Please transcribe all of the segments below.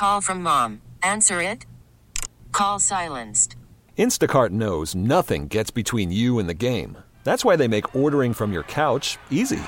Call from mom. Answer it. Call silenced. Instacart knows nothing gets between you and the game. That's why they make ordering from your couch easy.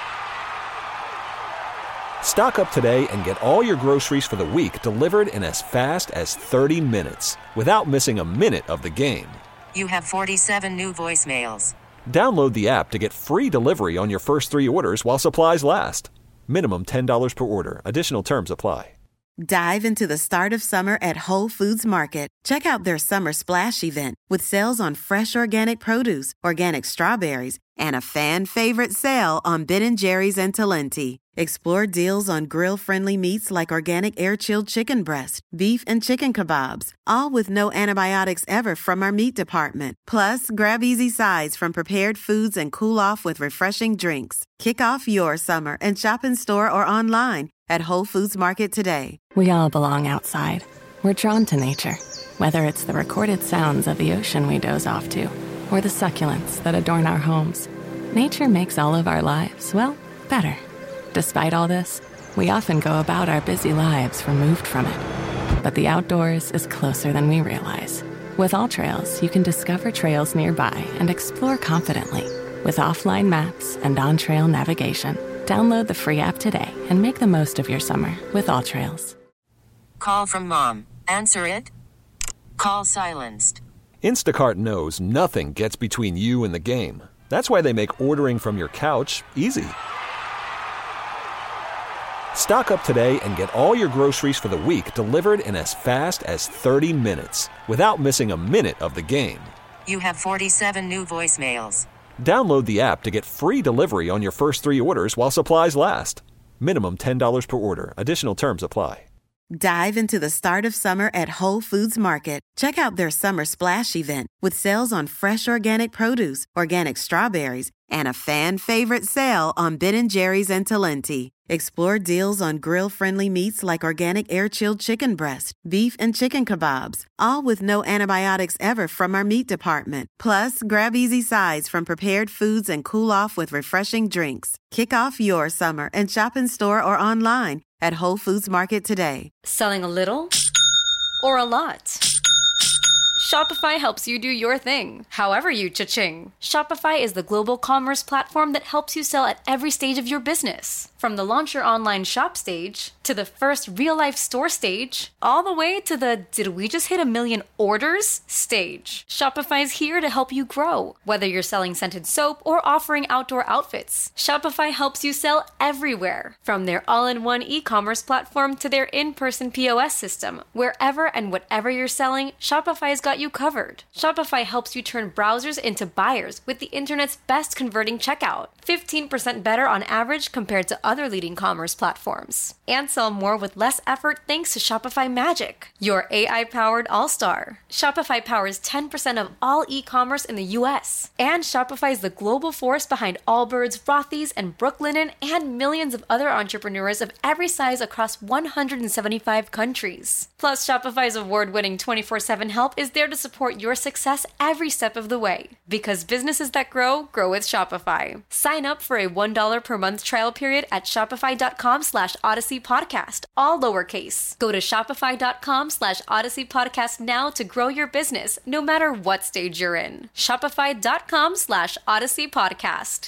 Stock up today and get all your groceries for the week delivered in as fast as 30 minutes without missing a minute of the game. You have 47 new voicemails. Download the app to get free delivery on your first 3 orders while supplies last. Minimum $10 per order. Additional terms apply. Dive into the start of summer at Whole Foods Market. Check out their Summer Splash event with sales on fresh organic produce, organic strawberries, and a fan-favorite sale on Ben & Jerry's and Talenti. Explore deals on grill-friendly meats like organic air-chilled chicken breast, beef and chicken kebabs, all with no antibiotics ever from our meat department. Plus, grab easy sides from prepared foods and cool off with refreshing drinks. Kick off your summer and shop in store or online at Whole Foods Market today. We all belong outside. We're drawn to nature, whether it's the recorded sounds of the ocean we doze off to, or the succulents that adorn our homes. Nature makes all of our lives, well, better. Despite all this, we often go about our busy lives removed from it. But the outdoors is closer than we realize. With AllTrails, you can discover trails nearby and explore confidently. With offline maps and on-trail navigation, download the free app today and make the most of your summer with AllTrails. Call from mom. Answer it. Call silenced. Instacart knows nothing gets between you and the game. That's why they make ordering from your couch easy. Stock up today and get all your groceries for the week delivered in as fast as 30 minutes without missing a minute of the game. You have 47 new voicemails. Download the app to get free delivery on your first 3 orders while supplies last. Minimum $10 per order. Additional terms apply. Dive into the start of summer at Whole Foods Market. Check out their Summer Splash event with sales on fresh organic produce, organic strawberries, and a fan-favorite sale on Ben & Jerry's and Talenti. Explore deals on grill-friendly meats like organic air-chilled chicken breast, beef and chicken kebabs, all with no antibiotics ever from our meat department. Plus, grab easy sides from prepared foods and cool off with refreshing drinks. Kick off your summer and shop in store or online at Whole Foods Market today. Selling a little or a lot? Shopify helps you do your thing, however you cha-ching. Shopify is the global commerce platform that helps you sell at every stage of your business. From the launch your online shop stage, to the first real-life store stage, all the way to the did we just hit 1 million orders stage. Shopify's here to help you grow. Whether you're selling scented soap or offering outdoor outfits, Shopify helps you sell everywhere. From their all-in-one e-commerce platform to their in-person POS system, wherever and whatever you're selling, Shopify's got you covered. Shopify helps you turn browsers into buyers with the internet's best converting checkout. 15% better on average compared to other leading commerce platforms. And sell more with less effort thanks to Shopify Magic, your AI-powered all-star. Shopify powers 10% of all e-commerce in the US. And Shopify is the global force behind Allbirds, Rothy's, and Brooklinen, and millions of other entrepreneurs of every size across 175 countries. Plus, Shopify's award-winning 24/7 help is there to support your success every step of the way. Because businesses that grow, grow with Shopify. Sign up for a $1 per month trial period at shopify.com/Odyssey Podcast, all lowercase. Go to shopify.com/Odyssey Podcast now to grow your business, no matter what stage you're in. Shopify.com/Odyssey Podcast.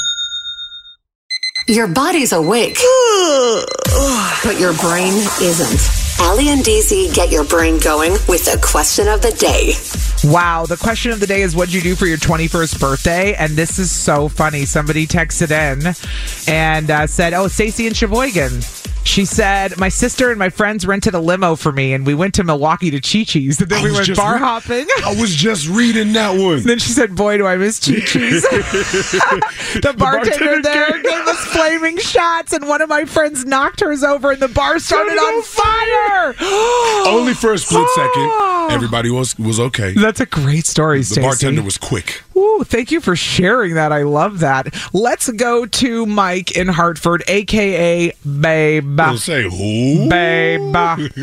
Your body's awake, but your brain isn't. Allie and DZ get your brain going with the question of the day. Wow, the question of the day is, what'd you do for your 21st birthday? And this is so funny. Somebody texted in and said, oh, Stacey in Sheboygan. She said, my sister and my friends rented a limo for me, and we went to Milwaukee to Chi-Chi's, and then we went bar hopping. I was just reading that one. And then she said, boy, do I miss Chi-Chi's. The bartender there gave us flaming shots, and one of my friends knocked hers over, and the bar started on fire. Only for a split second. Everybody was okay. That's a great story, Stacey. The bartender was quick. Ooh, thank you for sharing that. I love that. Let's go to Mike in Hartford, a.k.a. Babe. We'll say who? Babe.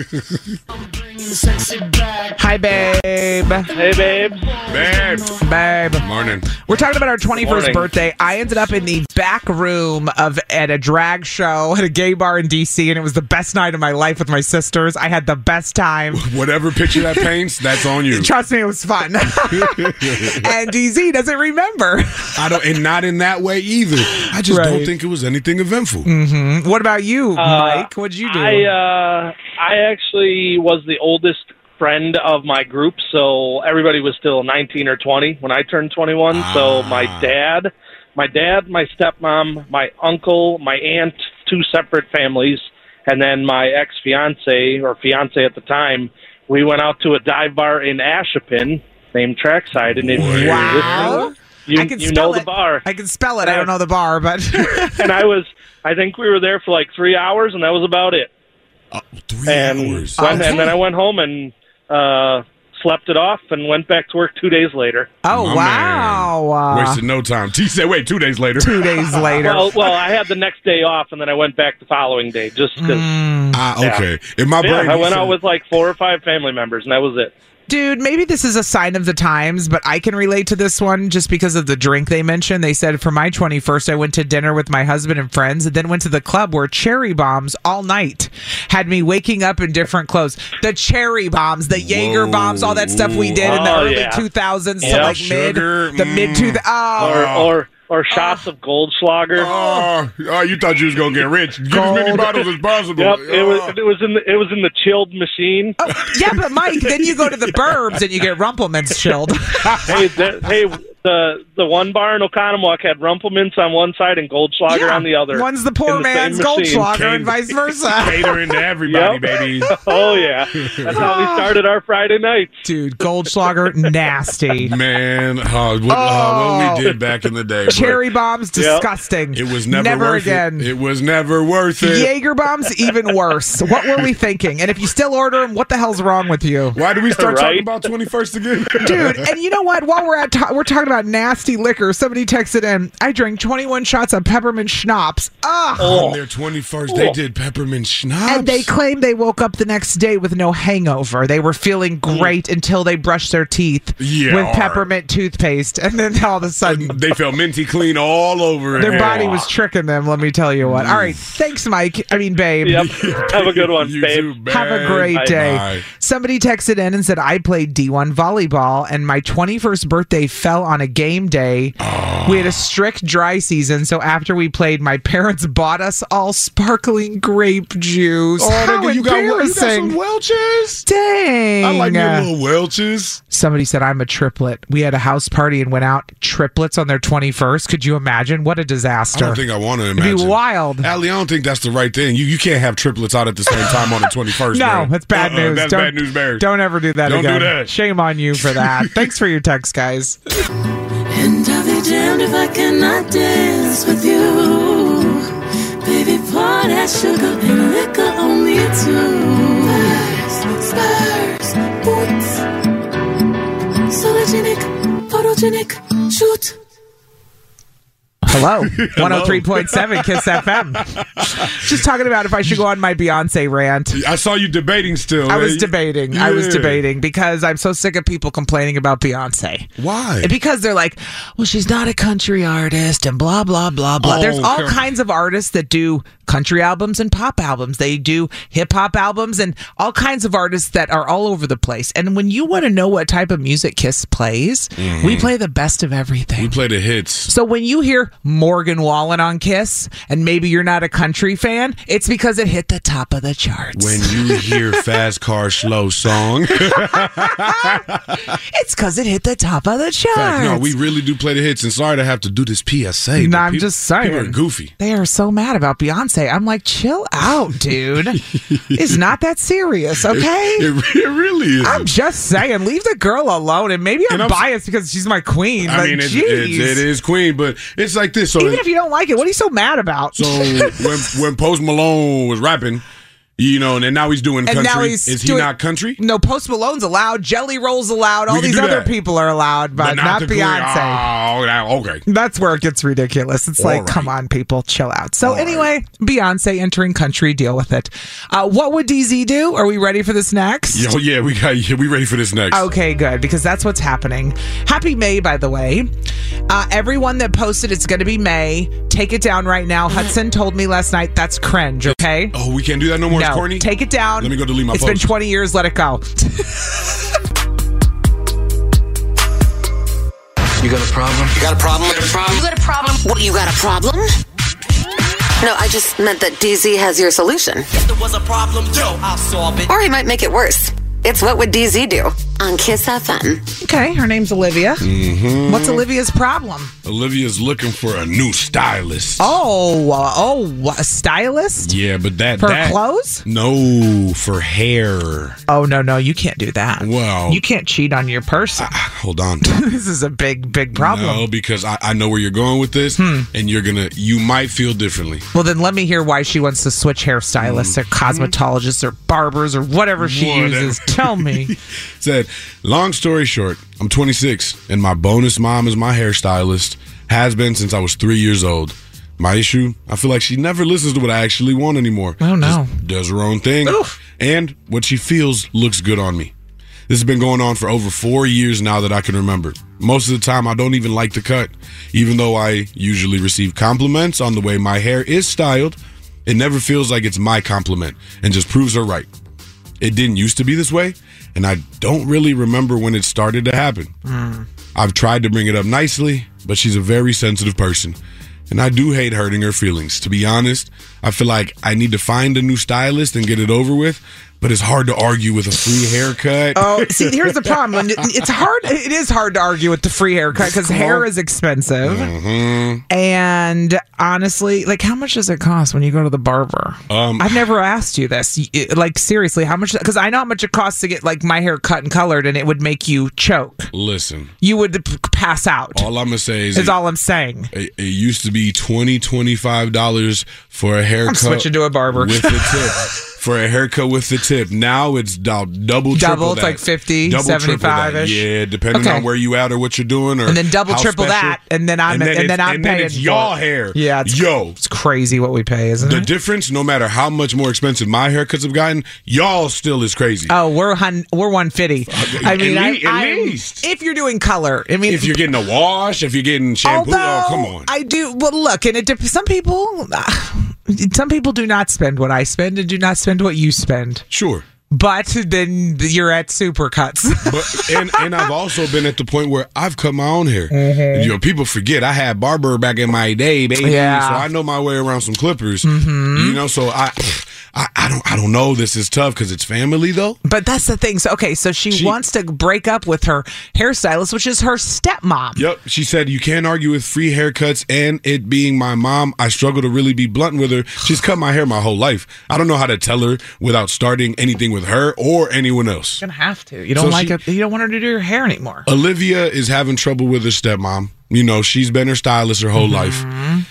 Hi, babe. Hey, babe. Babe. Babe. Morning. We're talking about our 21st birthday. I ended up in the back room at a drag show at a gay bar in DC, and it was the best night of my life with my sisters. I had the best time. Whatever picture that paints, that's on you. Trust me, it was fun. And DZ doesn't remember. I don't, and not in that way either. I just don't think it was anything eventful. Mm-hmm. What about you, Mike? What'd you do? I actually was the oldest friend of my group, so everybody was still 19 or 20 when I turned 21. So my dad, my stepmom, my uncle, my aunt, two separate families, and then my ex-fiance, or fiance at the time, we went out to a dive bar in Ashepin named Trackside. And wow. You know the bar. I can spell it. I don't know the bar, but... And I think we were there for like 3 hours, and that was about it. 3 hours. And then I went home and slept it off and went back to work 2 days later. Oh, wow. Wasted no time. T said, wait, 2 days later. 2 days later. Well, I had the next day off, and then I went back the following day just because. Okay. In my brain, I went out with like 4 or 5 family members, and that was it. Dude, maybe this is a sign of the times, but I can relate to this one just because of the drink they mentioned. They said for my 21st, I went to dinner with my husband and friends and then went to the club where Cherry Bombs all night had me waking up in different clothes. The Cherry Bombs, the Jaeger Bombs, all that stuff we did in the early 2000s to like mid-2000s. Or shots of Goldschlager. Oh, you thought you was gonna get rich. Get as many bottles as possible. Yep, it was in the chilled machine. Oh, yeah, but Mike, then you go to the Burbs and you get Rumplemints chilled. The one bar in Oconomowoc had Rumplemints on one side and Goldschlager on the other. One's the poor man's Goldschlager and vice versa. Catering to everybody, baby. Oh, yeah. That's how we started our Friday nights. Dude, Goldschlager, nasty. Man, what we did back in the day. Cherry Bombs, disgusting. It was never worth again. It was never worth it. Jaeger Bombs, even worse. What were we thinking? And if you still order them, what the hell's wrong with you? Why do we start talking about 21st again? Dude, and you know what? While we're talking about nasty liquor, somebody texted in, I drank 21 shots of peppermint schnapps. On their 21st, they did peppermint schnapps. And they claimed they woke up the next day with no hangover. They were feeling great until they brushed their teeth with peppermint toothpaste. And then all of a sudden... they felt minty clean all over. Their body was tricking them, let me tell you what. All right, thanks, Mike. I mean, babe. Yep. Have a good one, babe. Too, have a great day. Bye. Somebody texted in and said, I played D1 volleyball, and my 21st birthday fell on a game day. We had a strict dry season, so after we played, my parents bought us all sparkling grape juice. How you got some Welch's? Dang. I like your little Welch's. Somebody said, I'm a triplet. We had a house party and went out triplets on their 21st. Could you imagine? What a disaster. I don't think I want to imagine. It'd be wild. Allie, I don't think that's the right thing. You can't have triplets out at the same time on the 21st. No, man. that's bad news. That's bad news bears. Don't ever do that again. Don't do that. Shame on you for that. Thanks for your text, guys. And I'll be damned if I cannot dance with you. Baby, pour that sugar and liquor on me too. Spurs, boots, sologenic, photogenic, shoot. Hello, 103.7 Kiss FM. Just talking about if I should go on my Beyonce rant. I saw you debating still. I was debating because I'm so sick of people complaining about Beyonce. Why? Because they're like, well, she's not a country artist and blah, blah, blah, blah. There's all kinds of artists that do country albums and pop albums. They do hip hop albums and all kinds of artists that are all over the place. And when you want to know what type of music Kiss plays, we play the best of everything. We play the hits. So when you hear Morgan Wallen on Kiss and maybe you're not a country fan, it's because it hit the top of the charts. When you hear Fast Car Slow Song, it's because it hit the top of the charts. No, we really do play the hits. And sorry to have to do this PSA. No, I'm just saying. People are goofy. They are so mad about Beyonce. I'm like, chill out, dude. It's not that serious, okay? It really is. I'm just saying, leave the girl alone. And maybe I'm biased because she's my queen. I mean, it is queen, but it's like this. So even if you don't like it, what are you so mad about? So when Post Malone was rapping, You know, and now he's doing country. And now he's Is he not country? No, Post Malone's allowed. Jelly Roll's allowed. All We can these do other that. people are allowed, but not the Beyonce. Oh, okay. That's where it gets ridiculous. It's like, come on, people, chill out. So anyway, Beyonce entering country, deal with it. What would DZ do? Are we ready for this next? Yeah, we ready for this next. Okay, good, because that's what's happening. Happy May, by the way. Everyone that posted it's going to be May, take it down right now. Hudson told me last night that's cringe, okay? Oh, we can't do that no more? No, It's corny? take it down. Let me go delete my It's post. been 20 years. Let it go. You got a problem? You got a problem? You got a problem? What, you got a problem? No, I just meant that DZ has your solution. If there was a problem, I'll solve it. Or he might make it worse. It's What Would DZ Do on Kiss FM. Okay, her name's Olivia. Mm-hmm. What's Olivia's problem? Olivia's looking for a new stylist. A stylist? Yeah, but that... For clothes? No, for hair. Oh, no, you can't do that. Well... You can't cheat on your person. Hold on. This is a big problem. No, because I know where you're going with this, and you might feel differently. Well, then let me hear why she wants to switch hairstylists or cosmetologists or barbers or whatever she uses. Tell me. Said, long story short, I'm 26, and my bonus mom is my hairstylist. Has been since I was 3 years old. My issue, I feel like she never listens to what I actually want anymore. Oh, no. Just does her own thing. Oof. And what she feels looks good on me. This has been going on for over 4 years now that I can remember. Most of the time, I don't even like the cut. Even though I usually receive compliments on the way my hair is styled, it never feels like it's my compliment and just proves her right. It didn't used to be this way, and I don't really remember when it started to happen. I've tried to bring it up nicely, but she's a very sensitive person, and I do hate hurting her feelings. To be honest, I feel like I need to find a new stylist and get it over with, but it's hard to argue with a free haircut. Oh, see, here's the problem. It's hard. It is hard to argue with the free haircut because hair is expensive. And honestly, like, how much does it cost when you go to the barber? I've never asked you this. Like, seriously, how much? Because I know how much it costs to get like my hair cut and colored, and it would make you choke. Listen, you would pass out. All I'm gonna say is all I'm saying. It used to be $25 for a haircut. I'm switching to a barber with the tip. For a haircut with the tip. Now it's double, triple it's that. like 50, double, 75-ish. Yeah, depending on where you at or what you're doing. Or and then double, how triple special. that. And then I'm paying. It's y'all hair. Yeah, it's crazy what we pay, isn't it? The difference, no matter how much more expensive my haircuts have gotten, y'all still is crazy. Oh, we're 150. I mean, at least. If you're doing color. I mean, if you're getting a wash, if you're getting shampoo, come on. I do. Well, look, and some people do not spend what I spend and do not spend what you spend. Sure. But then you're at Supercuts. and I've also been at the point where I've cut my own hair. You know, people forget I had barber back in my day, baby. Yeah. So I know my way around some clippers. You know, so I don't know. This is tough because it's family though. But that's the thing. So so she wants to break up with her hairstylist, which is her stepmom. Yep. She said you can't argue with free haircuts, and it being my mom, I struggle to really be blunt with her. She's cut my hair my whole life. I don't know how to tell her without starting anything with her or anyone else. You're gonna have to. You don't You don't want her to do your hair anymore. Olivia is having trouble with her stepmom. You know, she's been her stylist her whole life.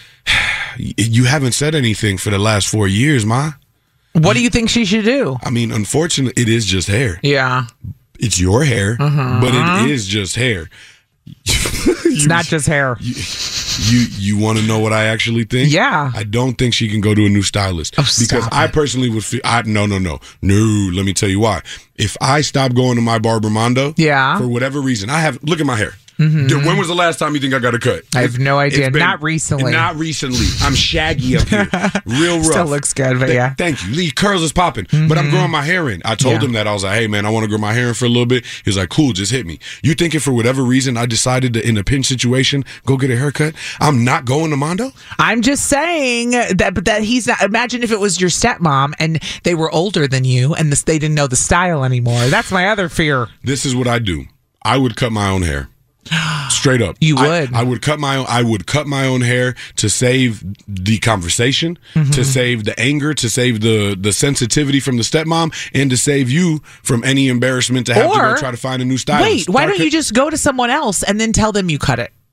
You haven't said anything for the last 4 years, Ma. What do you think she should do? I mean, unfortunately, it is just hair. Yeah. It's your hair, but it is just hair. It's not just hair. You want to know what I actually think? Yeah. I don't think she can go to a new stylist. Because I personally would feel... No. Let me tell you why. If I stop going to my Barber Mondo, for whatever reason, look at my hair. When was the last time you think I got a cut? I have no idea. Not recently. Not recently. I'm shaggy up here. Real rough. Still looks good, but yeah. Thank you. These curls is popping. But I'm growing my hair in. I told him that. I was like, hey, man, I want to grow my hair in for a little bit. He was like, cool, just hit me. You think if for whatever reason I decided to, in a pinch situation, go get a haircut, I'm not going to Mondo? I'm just saying that he's not. Imagine if it was your stepmom and they were older than you and they didn't know the style anymore. That's my other fear. This is what I do. I would cut my own hair. Straight up. You would. I would cut my own hair to save the conversation, to save the anger, to save the sensitivity from the stepmom, and to save you from any embarrassment to have to go try to find a new stylist. Wait, why don't you just go to someone else and then tell them you cut it?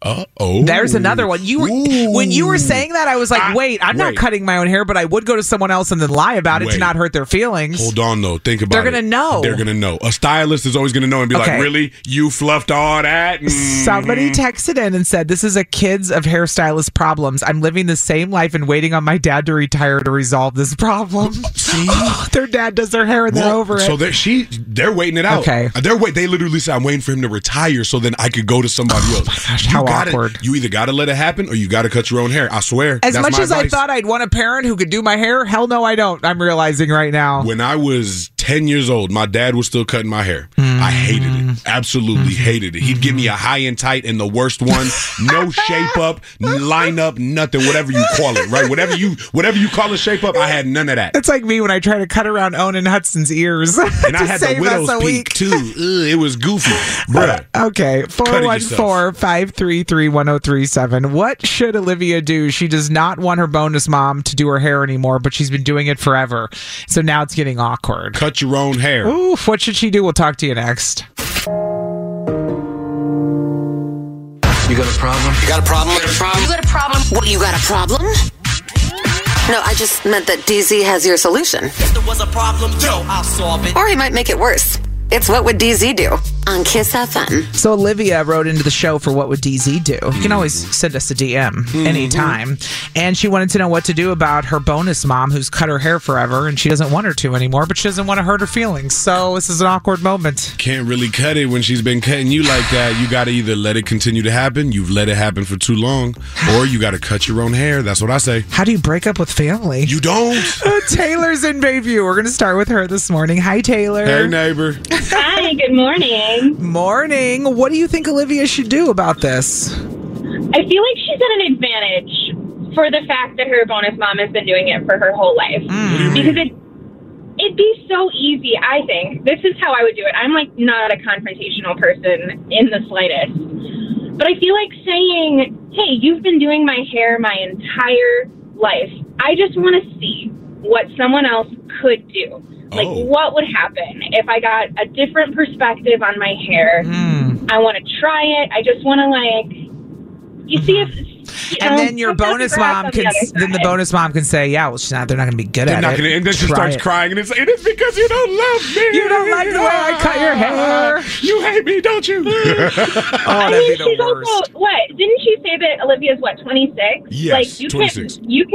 There's another one. When you were saying that, I was like, wait, I'm not cutting my own hair, but I would go to someone else and then lie about it to not hurt their feelings. Hold on, though. Think about it. They're going to know. They're going to know. A stylist is always going to know and be like, really? You fluffed all that? Somebody texted in and said, this is a kids of hairstylist problems. I'm living the same life and waiting on my dad to retire to resolve this problem. See? Their dad does their hair and they're over it. So they're waiting it out. Okay. They literally said, I'm waiting for him to retire so then I could go to somebody else. My gosh, how awkward. You either got to let it happen or you got to cut your own hair. I swear. As much as I thought I'd want a parent who could do my hair, hell no, I don't. I'm realizing right now. When I was 10 years old, my dad was still cutting my hair. I hated it. Absolutely hated it. He'd give me a high and tight and the worst one. No shape up, line up, nothing, whatever you call it, right? Whatever you call a shape up, I had none of that. It's like me when I try to cut around Owen Hudson's ears. And I had the widow's peak, too. It was goofy. Bruh. Okay. 414-533-1037. What should Olivia do? She does not want her bonus mom to do her hair anymore, but she's been doing it forever. So now it's getting awkward. Cut your own hair. Oof, what should she do? We'll talk to you next. You got a problem? You got a problem? You got a problem? What, you got a problem? No, I just meant that DZ has your solution. If there was a problem, I'll solve it. Or he might make it worse. It's What Would DZ Do on Kiss FM. So Olivia wrote into the show for What Would DZ Do. You can always send us a DM anytime. And she wanted to know what to do about her bonus mom who's cut her hair forever and she doesn't want her to anymore, but she doesn't want to hurt her feelings. So this is an awkward moment. Can't really cut it when she's been cutting you like that. You got to either let it continue to happen, you've let it happen for too long, or you got to cut your own hair. That's what I say. How do you break up with family? You don't. Taylor's in Bayview. We're going to start with her this morning. Hi, Taylor. Hey, neighbor. Hi, good morning. Morning. What do you think Olivia should do about this? I feel like she's at an advantage for the fact that her bonus mom has been doing it for her whole life. Because it'd be so easy, I think. This is how I would do it. I'm like not a confrontational person in the slightest. But I feel like saying, hey, you've been doing my hair my entire life. I just want to see what someone else could do. Like, what would happen if I got a different perspective on my hair? I want to try it. I just want to, like, you see if... And then your bonus mom can, then the bonus mom can say, yeah, well, they're not going to be good at it. And then she starts crying, and it's because you don't love me. You don't like the way I cut your hair. You hate me, don't you? I mean, she's also, what? Didn't she say that Olivia's, 26? Yes, like, 26. You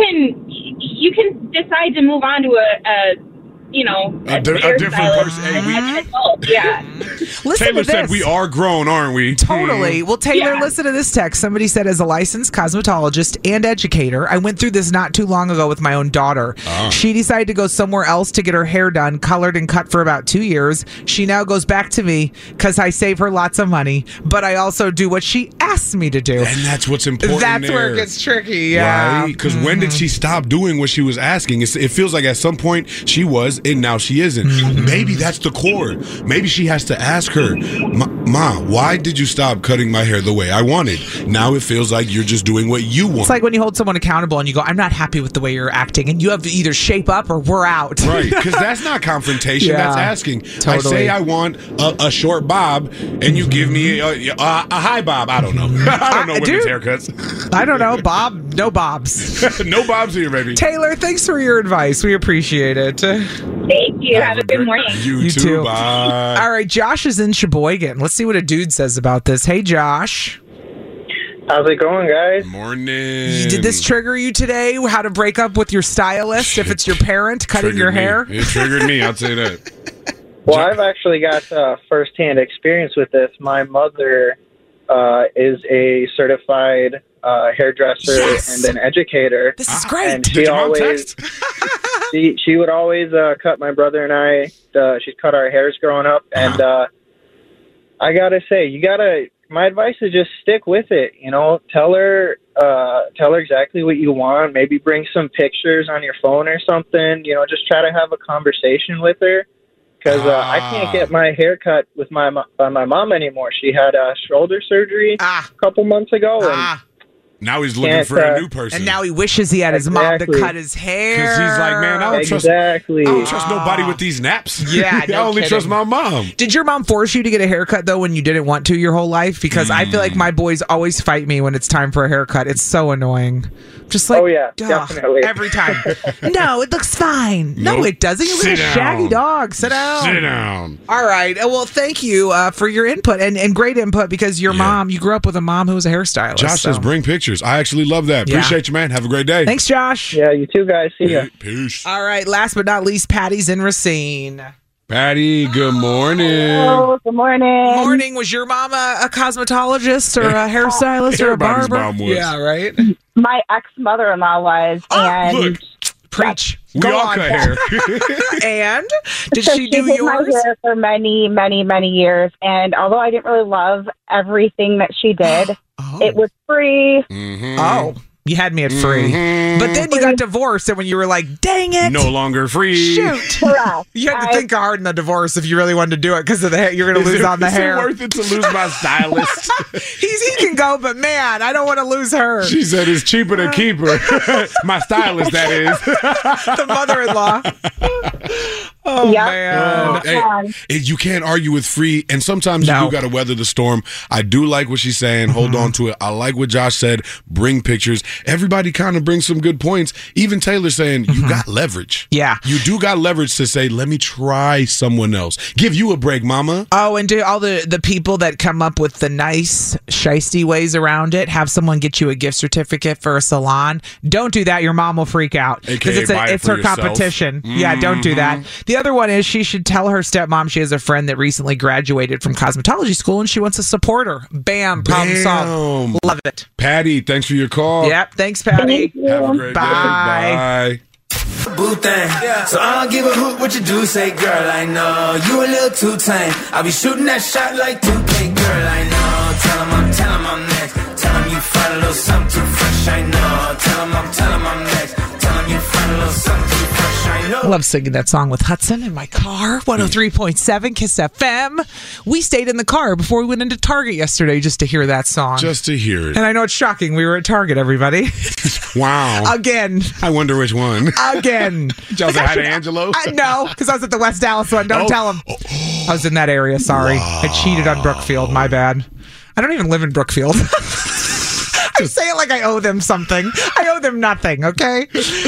can decide to move on to a different person. Yeah. Taylor said we are grown, aren't we? Totally. Well, Taylor, listen to this text. Somebody said, as a licensed cosmetologist and educator, I went through this not too long ago with my own daughter. She decided to go somewhere else to get her hair done, colored and cut for about 2 years. She now goes back to me because I save her lots of money, but I also do what she asks me to do. And that's what's important. That's where it gets tricky. Yeah. Right? Because when did she stop doing what she was asking? It feels like at some point she was, and now she isn't. Maybe that's the core. Maybe she has to ask her, Ma, why did you stop cutting my hair the way I wanted? Now it feels like you're just doing what you want. It's like when you hold someone accountable and you go, I'm not happy with the way you're acting, and you have to either shape up or we're out. Right, because that's not confrontation. That's asking. Totally. I say I want a short bob, and you give me a high bob. I don't know. I don't know women's haircuts. I don't know. Bob, no bobs. No bobs here, baby. Taylor, thanks for your advice. We appreciate it. Thank you. Have a good morning. You too. Bye. All right, Josh is in Sheboygan. Let's see what a dude says about this. Hey, Josh. How's it going, guys? Morning. Did this trigger you today? How to break up with your stylist if it's your parent cutting your hair? It triggered me, I'll say that. Well, I've actually got firsthand experience with this. My mother is a certified hairdresser and an educator. This is great. And she always, she would always cut my brother and I. She'd cut our hairs growing up, and I gotta say, my advice is just stick with it. You know, tell her exactly what you want. Maybe bring some pictures on your phone or something. You know, just try to have a conversation with her. Because I can't get my hair cut with my mom anymore. She had shoulder surgery a couple months ago, and Now he's looking for a new person. And now he wishes he had his mom to cut his hair. Because he's like, man, I don't trust nobody with these naps. Yeah, I only trust my mom. Did your mom force you to get a haircut, though, when you didn't want to your whole life? Because I feel like my boys always fight me when it's time for a haircut. It's so annoying. Just like, definitely. Every time. No, it looks fine. No, it doesn't. You look like a shaggy dog. Sit down. Sit down. All right. Well, thank you for your input and great input, because your mom, you grew up with a mom who was a hairstylist. Josh says bring pictures. I actually love that. Yeah. Appreciate you, man. Have a great day. Thanks, Josh. Yeah, you too, guys. See ya. Peace. All right. Last but not least, Patty's in Racine. Patty, good morning. Hello, good morning. Morning. Was your mom a cosmetologist or a hairstylist or a barber? Mom was. Yeah, right? My ex-mother-in-law was, and look. Preach. We Go all on. cut hair. And did so she do did yours? my hair for many, many, many years. And although I didn't really love everything that she did, it was free. Oh, you had me at free. But then you got divorced, and when you were like, dang it. No longer free. Shoot. Correct. You had to think hard in the divorce if you really wanted to do it, because of the hair. You're going to lose on the hair. Is it worth it to lose my stylist? He can go, but man, I don't want to lose her. She said it's cheaper to keep her. My stylist, that is. The mother-in-law. Oh, man. You can't argue with free, and sometimes you do got to weather the storm. I do like what she's saying. Hold on to it. I like what Josh said. Bring pictures. Everybody kind of brings some good points. Even Taylor saying, you got leverage. Yeah. You do got leverage to say, let me try someone else. Give you a break, mama. Oh, and do all the people that come up with the nice, shiesty ways around it, have someone get you a gift certificate for a salon. Don't do that. Your mom will freak out. Because it's her competition. Yeah, don't do that. The other one is she should tell her stepmom she has a friend that recently graduated from cosmetology school and she wants to support her. Bam. Problem solved. Love it. Patty, thanks for your call. Yep. Thanks, Patty. Have a great day. Bye. Boo thing. So I don't give a hoot what you do, say, girl, I know you a little too tame. I'll be shooting that shot like 2K, girl, I know. Tell him I'm next. Tell him you find a little something too fresh, I know. Tell him I'm next. Tell him you find a little something too fresh, I know. I love singing that song with Hudson in my car. 103.7 Kiss FM. We stayed in the car before we went into Target yesterday just to hear that song. Just to hear it. And I know it's shocking. We were at Target, everybody. Wow. Again. I wonder which one. Again. Did y'all say hi to Angelo? No, because I was at the West Dallas one. Don't tell him. I was in that area, sorry. Wow. I cheated on Brookfield. My bad. I don't even live in Brookfield. I say it like I owe them something. I owe them nothing, okay?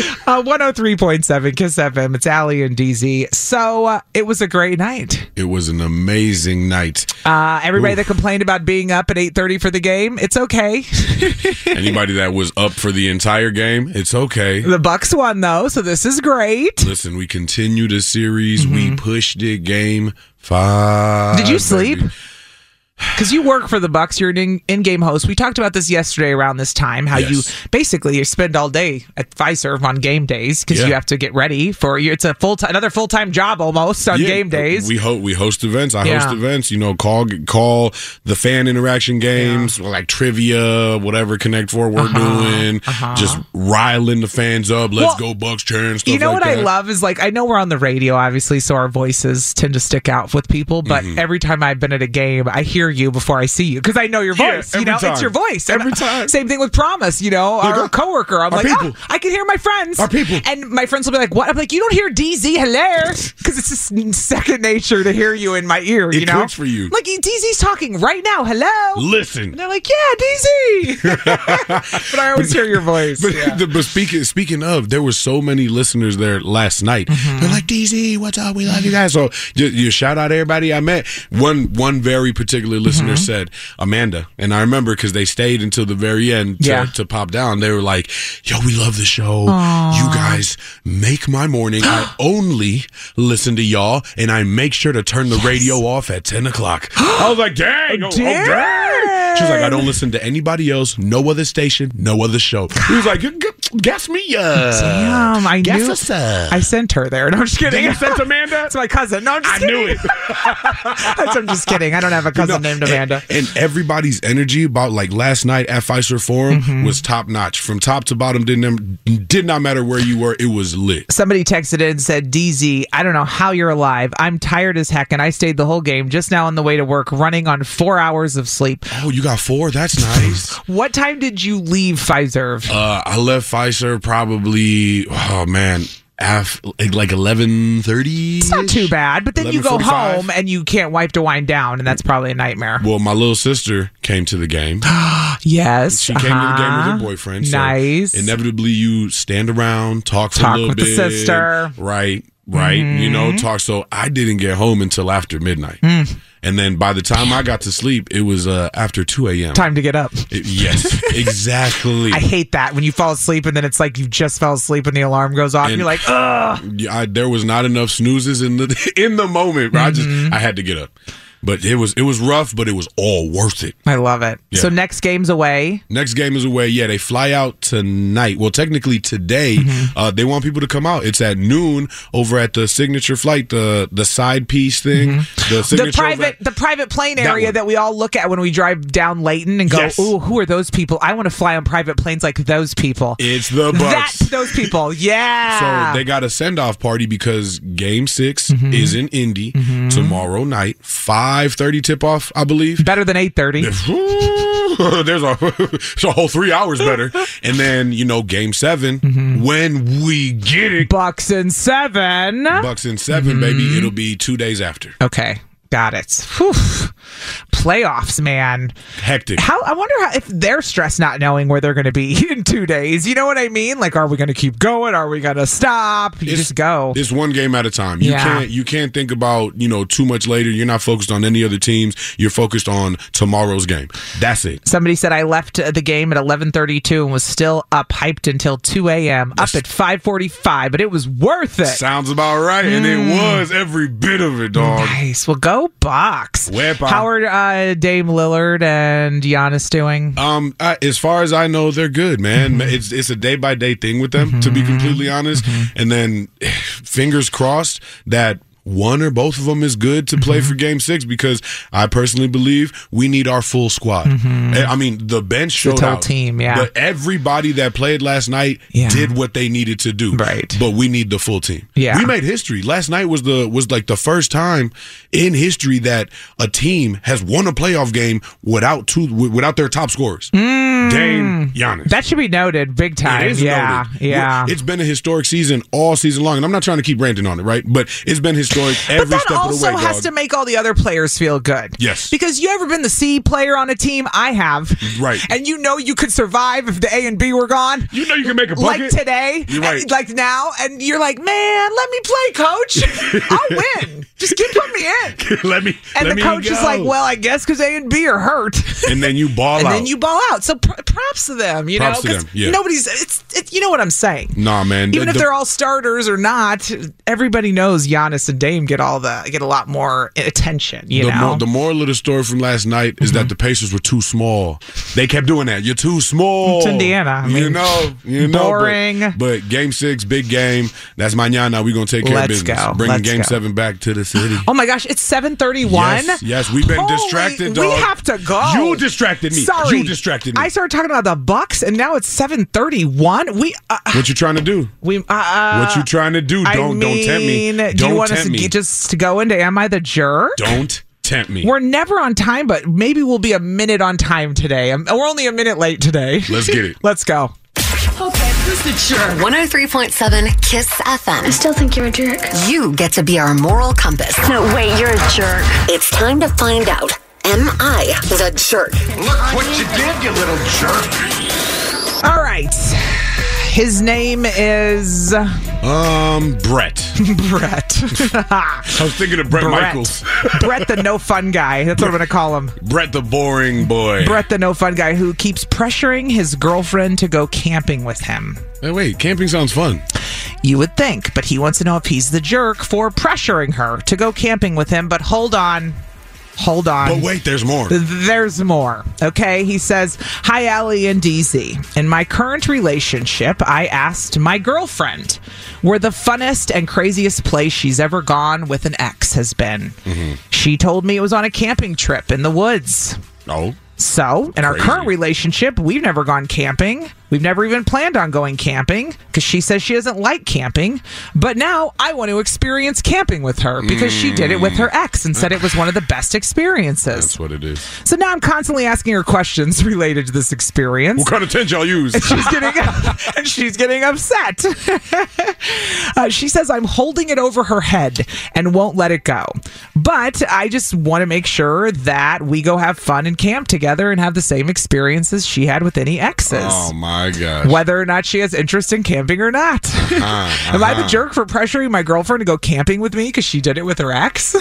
103.7 Kiss FM. It's Allie and DZ. So it was a great night. It was an amazing night. Everybody that complained about being up at 8:30 for the game, it's okay. Anybody that was up for the entire game, it's okay. The Bucks won, though, so this is great. Listen, we continued the series. We pushed it game 5. Did you sleep? Because you work for the Bucks, you're an in-game host. We talked about this yesterday around this time, how you spend all day at Fiserv on game days because you have to get ready for you. It's another full-time job almost on game days. We host events. I host events. You know, call the fan interaction games, like trivia, whatever Connect Four we're doing. Just riling the fans up. Let's go Bucks chant, stuff. You know like what that. I love is I know we're on the radio, obviously, so our voices tend to stick out with people. But every time I've been at a game, I hear you before I see you because I know your voice. Every time. It's your voice. Every time. Same thing with Promise. Our coworker. I'm like, I can hear my friends. Our people. And my friends will be like, what? I'm like, you don't hear DZ. Hello, because it's just second nature to hear you in my ear. It clicks for you. Like DZ's talking right now. Hello. Listen. And they're like, yeah, DZ. But I always hear your voice. But speaking of, there were so many listeners there last night. They're like, DZ, what's up? We love you guys. So you shout out everybody I met. One very particular listener said, Amanda, and I remember because they stayed until the very end to pop down. They were like, yo, we love the show. Aww. You guys make my morning. I only listen to y'all, and I make sure to turn the radio off at 10 o'clock. I was like, dang. Dang. She was like, I don't listen to anybody else, no other station, no other show. He was like, guess me. Damn, I guess knew. us. I sent her there. No, I'm just kidding. You sent Amanda? It's my cousin. No, I'm just kidding. I knew it. I'm just kidding. I don't have a cousin named Amanda. And everybody's energy about last night at Fiserv Forum was top notch. From top to bottom, did not matter where you were. It was lit. Somebody texted in and said, DZ, I don't know how you're alive. I'm tired as heck, and I stayed the whole game just now on the way to work, running on 4 hours of sleep. Oh, you you got 4? That's nice. What time did you leave Fiserv? I left Fiserv probably, like 11:30. It's not too bad, but then you go home and you can't wipe to wind down, and that's probably a nightmare. Well, my little sister came to the game. Yes. She came to the game with her boyfriend. So nice. Inevitably, you stand around, talk for a little with bit. the sister. Right. Talk. So I didn't get home until after midnight. And then by the time I got to sleep, it was after 2 a.m. Time to get up. Yes, exactly. I hate that when you fall asleep and then it's like you just fell asleep and the alarm goes off and you're like, ugh. There was not enough snoozes in the moment. I had to get up. But it was rough, but it was all worth it. I love it. Yeah. So next game's away. Next game is away. Yeah, they fly out tonight. Well, technically today. They want people to come out. It's at noon over at the signature flight, the side piece thing. The private plane area that we all look at when we drive down Layton and go, ooh, who are those people? I want to fly on private planes like those people. It's the Bucks. That's those people. Yeah. So they got a send-off party because Game 6 is in Indy tomorrow night. 5:30 tip-off, I believe. Better than 8:30. There's a whole 3 hours better. And then, Game 7, when we get it. Bucks in 7. Bucks in 7, baby. It'll be 2 days after. Okay. Got it. Whew. Playoffs, man. Hectic. I wonder if they're stressed not knowing where they're going to be in 2 days. You know what I mean? Like, are we going to keep going? Are we going to stop? You just go. It's one game at a time. You can't think about, too much later. You're not focused on any other teams. You're focused on tomorrow's game. That's it. Somebody said I left the game at 11:32 and was still up hyped until 2 a.m. Up at 5:45, but it was worth it. Sounds about right. And it was every bit of it, dog. Nice. Well, go Bucks. Wepa. How are Dame Lillard and Giannis doing? As far as I know, they're good, man. It's a day-by-day thing with them, to be completely honest. And then fingers crossed that one or both of them is good to play for Game 6, because I personally believe we need our full squad. I mean, the bench showed the whole out. Team, yeah. But everybody that played last night did what they needed to do. Right. But we need the full team. Yeah. We made history. Last night was like the first time in history that a team has won a playoff game without their top scorers. Dame, Giannis. That should be noted big time. It is noted. Yeah. It's been a historic season all season long, and I'm not trying to keep ranting on it, right? But it's been historic every step of the way, also has to make all the other players feel good. Yes. Because you ever been the C player on a team? I have. Right. And you could survive if the A and B were gone. You can make a bucket. Like today. You're right. Like now. And you're like, man, let me play, coach. I'll win. Just put me in. let me And the coach is like, well, I guess because A and B are hurt. And then you ball out. And then you ball out. So props to them, Props to them, yeah. Nobody's, it's you know what I'm saying. Nah, man. Even if they're all starters or not, everybody knows Giannis and Dame get a lot more attention, The moral of the story from last night is that the Pacers were too small. They kept doing that. You're too small. It's Indiana. You know. Boring. But Game 6, big game. That's mañana. We're going to take care of business. Go. Bringing Game 7 back to the city. Oh my gosh, it's 7:31. Yes, we've been distracted, dog. We have to go. You distracted me. Sorry. You distracted me. I started talking about the Bucks, and now it's 7:31. What you trying to do? What you trying to do? Don't tempt me. Do you want us to go into Am I the Jerk? Don't tempt me. We're never on time, but maybe we'll be a minute on time today. We're only a minute late today. Let's get it. Let's go. Okay, who's the jerk? 103.7 Kiss FM. I still think you're a jerk. You get to be our moral compass. No, wait, you're a jerk. It's time to find out. Am I the jerk? Look what you did, you little jerk. All right. His name is Brett. Brett. I was thinking of Brett Michaels. Brett the no fun guy. That's what I'm going to call him. Brett the boring boy. Brett the no fun guy who keeps pressuring his girlfriend to go camping with him. Hey, wait, camping sounds fun. You would think, but he wants to know if he's the jerk for pressuring her to go camping with him. But hold on. But wait, there's more. There's more. Okay, he says, hi, Allie and DZ. In my current relationship, I asked my girlfriend where the funnest and craziest place she's ever gone with an ex has been. She told me it was on a camping trip in the woods. Oh. So, in our current relationship, we've never gone camping. We've never even planned on going camping because she says she doesn't like camping. But now I want to experience camping with her because she did it with her ex and said it was one of the best experiences. That's what it is. So now I'm constantly asking her questions related to this experience. What kind of tent y'all use? And she's getting upset. She says I'm holding it over her head and won't let it go. But I just want to make sure that we go have fun and camp together and have the same experiences she had with any exes. Oh my gosh. Whether or not she has interest in camping or not. Am I the jerk for pressuring my girlfriend to go camping with me because she did it with her ex?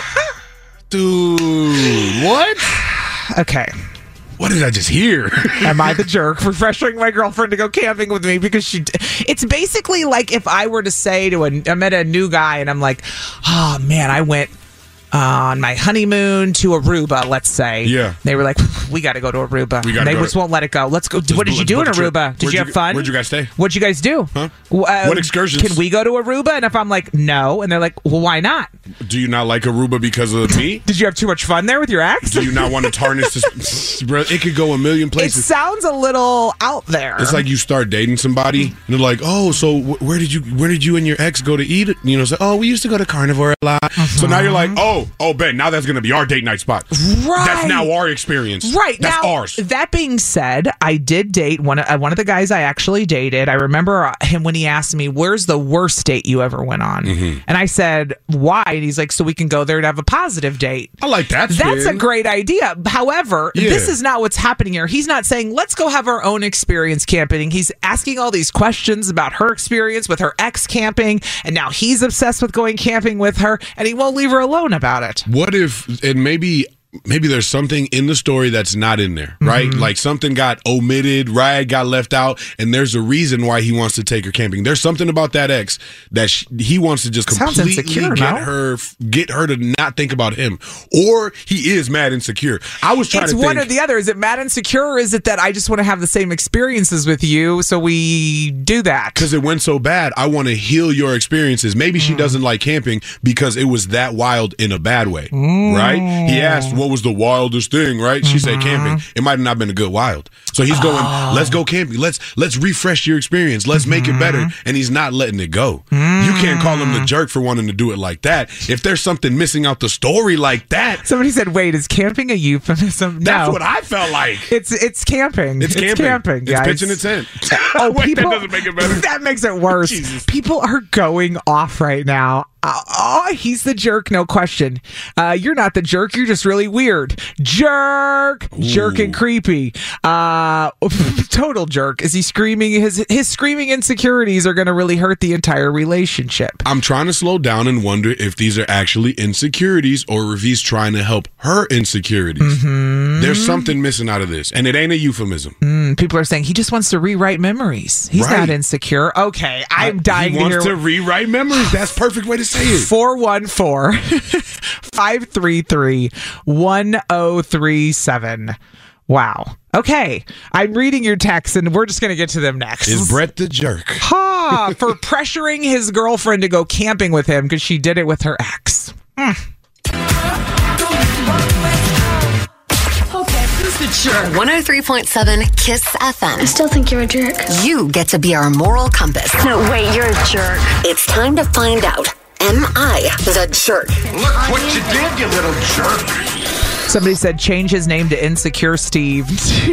Dude, what? Okay. What did I just hear? Am I the jerk for pressuring my girlfriend to go camping with me because it's basically like if I were to say I met a new guy and I'm like, oh man, I went on my honeymoon to Aruba, let's say. Yeah. They were like, we got to go to Aruba. They just won't let it go. Let's go. What did you do in Aruba? Did you have fun? Where'd you guys stay? What'd you guys do? Huh? What excursions? Can we go to Aruba? And if I'm like, no. And they're like, well, why not? Do you not like Aruba because of me? Did you have too much fun there with your ex? Do you not want to tarnish this? Bro, it could go a million places. It sounds a little out there. It's like you start dating somebody and they're like, oh, so where did you and your ex go to eat? You know, so, oh, we used to go to Carnivore a lot. So now you're like, oh, Ben, now that's going to be our date night spot. Right. That's now our experience. Right. That's now, ours. That being said, I did date one of the guys I actually dated. I remember him when he asked me, where's the worst date you ever went on? And I said, why? And he's like, so we can go there and have a positive date. I like that. That's a great idea. However, this is not what's happening here. He's not saying, let's go have our own experience camping. He's asking all these questions about her experience with her ex camping, and now he's obsessed with going camping with her, and he won't leave her alone about it. What if, and maybe there's something in the story that's not in there, right? Like something got omitted, right? Got left out, and there's a reason why he wants to take her camping. There's something about that ex that he wants to just completely get her to not think about him, or he is mad insecure. I was trying to think. It's one or the other. Is it mad insecure, or is it that I just want to have the same experiences with you, so we do that? Because it went so bad, I want to heal your experiences. Maybe she doesn't like camping because it was that wild in a bad way, right? He asked, what was the wildest thing, right? She said camping. It might not have been a good wild. So he's going, let's go camping. Let's refresh your experience. Let's make it better. And he's not letting it go. You can't call him the jerk for wanting to do it like that. If there's something missing out the story like that. Somebody said, wait, is camping a euphemism? No. That's what I felt like. It's camping. It's camping, guys. It's pitching a tent. Wait, that doesn't make it better. That makes it worse. Jesus. People are going off right now. He's the jerk, no question. You're not the jerk. You're just really weird. Jerk. Ooh. Jerk and creepy. Total jerk. Is he screaming? His screaming insecurities are going to really hurt the entire relationship. I'm trying to slow down and wonder if these are actually insecurities or if he's trying to help her insecurities. There's something missing out of this, and it ain't a euphemism. People are saying he just wants to rewrite memories. He's not insecure. Okay, I'm dying to hear. He wants to rewrite memories. That's perfect way to say it. 414-533-1037. Wow. Okay. I'm reading your texts, and we're just going to get to them next. Is Brett the jerk? For pressuring his girlfriend to go camping with him because she did it with her ex. Okay, who's the jerk? 103.7 Kiss FM. I still think you're a jerk. You get to be our moral compass. No, wait, you're a jerk. It's time to find out. Am I the jerk? Look what you did, you little jerk. Somebody said change his name to Insecure Steve.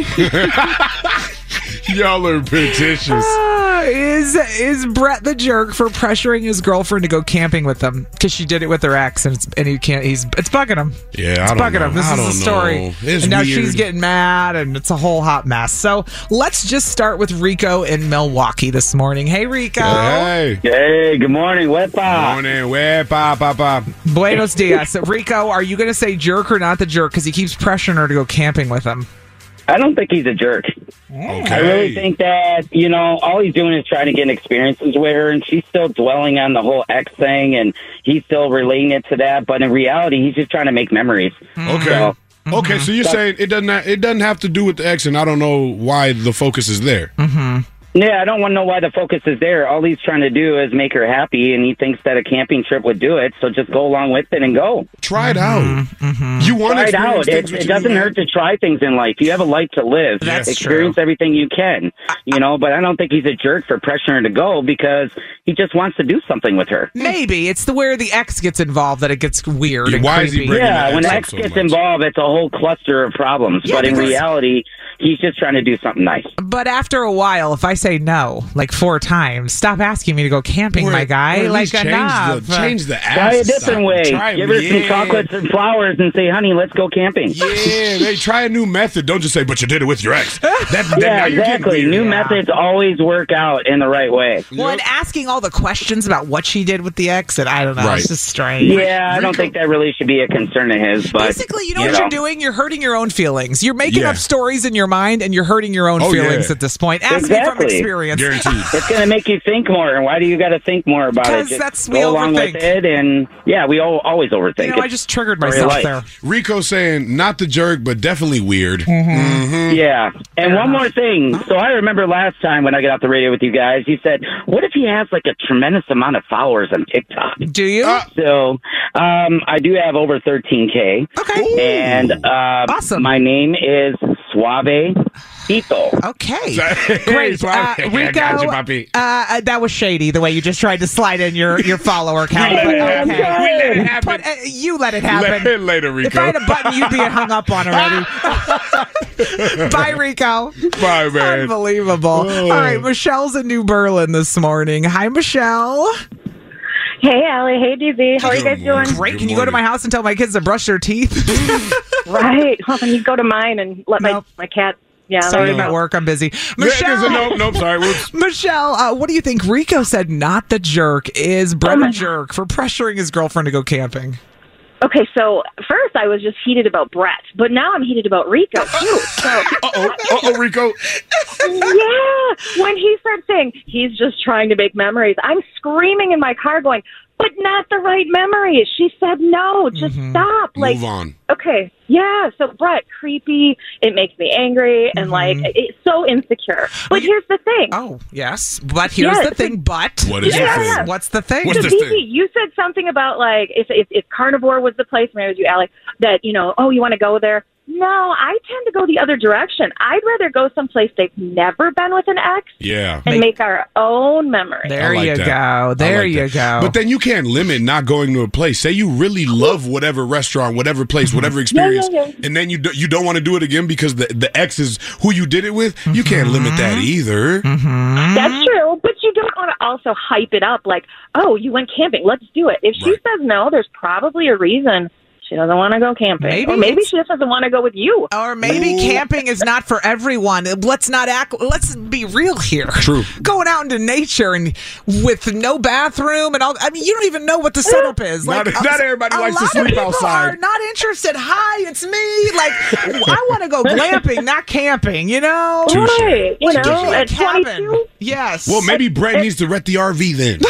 Y'all are fictitious. Is Brett the jerk for pressuring his girlfriend to go camping with him because she did it with her ex and he can't? It's bugging him. Yeah, it's bugging him. This is the story. And now she's getting mad, and it's a whole hot mess. So let's just start with Rico in Milwaukee this morning. Hey, Rico. Hey. Hey. Good morning. Wepa. Morning. Wepa. Papa. Buenos dias. Rico, are you going to say jerk or not the jerk because he keeps pressuring her to go camping with him? I don't think he's a jerk. Okay. I really think that, all he's doing is trying to get experiences with her, and she's still dwelling on the whole ex thing, and he's still relating it to that. But in reality, he's just trying to make memories. Okay. Okay, so you're saying it doesn't have to do with the ex, and I don't know why the focus is there. Yeah, I don't want to know why the focus is there. All he's trying to do is make her happy, and he thinks that a camping trip would do it. So just go along with it and go. Try it out. You want Try to it out. It doesn't hurt to try things in life. You have a life to live. That's Experience true. everything you can. But I don't think he's a jerk for pressuring her to go because he just wants to do something with her. Maybe it's where the ex gets involved that it gets weird. and why is he creepy. bringing Yeah, the when ex the up ex so gets much? involved, it's a whole cluster of problems. Yeah, but in because- reality, he's just trying to do something nice. But after a while, if I say no, like 4 times, stop asking me to go camping, my guy. Or at Like least enough. change the Try a ass different style. way. Try- Give her some chocolates and flowers and say, honey, let's go camping. Yeah, they try a new method. Don't just say, but you did it with your ex. Now Yeah, you're getting exactly. weird. New methods always work out in the right way. Well, and asking all the questions about what she did with the ex, and I don't know, Right. it's just strange. Yeah, I don't think that really should be a concern of his. But Basically, you know what you're doing? You're hurting your own feelings. You're making Yeah. up stories in your mind, and you're hurting your own Oh, feelings yeah. at this point. Ask me from Exactly. experience. Guaranteed. It's going to make you think more. And why do you got to think more about it? 'Cause Just that's- we go along overthink. with it. And yeah, we always overthink You know, it. I just triggered Story of myself life. there. Rico saying, not the jerk, but definitely weird. Yeah. And one more thing. So I remember last time when I got off the radio with you guys, you said, what if he has like a tremendous amount of followers on TikTok? Do you? So I do have over 13K. Okay. And Awesome. my name is Suave Tito. Okay. Hey, Great. Suave. I Rico, got you, papi. that was shady, the way you just tried to slide in your follower count. let but it happen. okay. We let it happen. But, you let it happen. Let it later, Rico. If I had a button, you'd be hung up on already. Bye, Rico. Bye, man. Unbelievable. Oh. All right, Michelle's in New Berlin this morning. Hi, Michelle. Hey, Allie. Hey, DZ. How are you Good guys doing? morning. Great. Good Can you go to my morning. house and tell my kids to brush their teeth? Right. Well, then you go to mine and let Nope. my cat. Yeah. Sorry, there I'm you at go. work. I'm busy. There's Michelle. a nope, sorry. Whoops. Michelle, what do you think? Rico said not the jerk. Is Brett a jerk for pressuring his girlfriend to go camping? Okay, so first I was just heated about Brett, but now I'm heated about Rico too. So Rico. yeah, when he starts saying he's just trying to make memories, I'm screaming in my car, going, "But not the right memories." She said no. Just stop. Like, Move on. okay, yeah. So Brett, creepy. It makes me angry and like it's so insecure. But here's the thing. Oh, yes. But here's Yes. the thing. But What is the thing? What's the thing? What's So this DZ, thing? you said something about like if carnivore was the place, maybe it was you, Allie, that you want to go there. No, I tend to go the other direction. I'd rather go someplace they've never been with an ex Yeah. and make our own memories. There I like you that. go. I There like you that. go. But then you can't limit not going to a place. Say you really love whatever restaurant, whatever place, whatever experience, yeah. and then you don't want to do it again because the ex is who you did it with. You can't limit that either. That's true, but you don't want to also hype it up like, oh, you went camping, let's do it. If she Right. says no, there's probably a reason she doesn't want to go camping. Maybe Or maybe it's- she just doesn't want to go with you. Or maybe camping is not for everyone. Let's be real here. True. Going out into nature and with no bathroom and all. I mean, you don't even know what the setup is. Not everybody a likes to lot of sleep people outside. Are not interested. Hi, it's me. Like, I want to go glamping, not camping. You know. Touche. Right. You Give know, me a at cabin. 22. Yes. Well, maybe Brett needs to rent the RV then.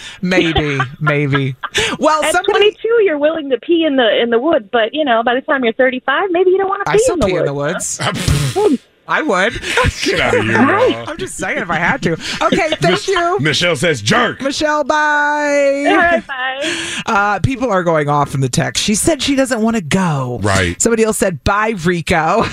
maybe. Well, At somebody. 22, you're willing to pee in the woods, but by the time you're 35, maybe you don't want to I pee still in the pee in woods. the woods. I would. Get out of here, bro. I'm just saying if I had to. Okay, thank you. Michelle says jerk. Michelle, bye. All right, bye. People are going off in the text. She said she doesn't want to go. Right. Somebody else said, bye, Rico.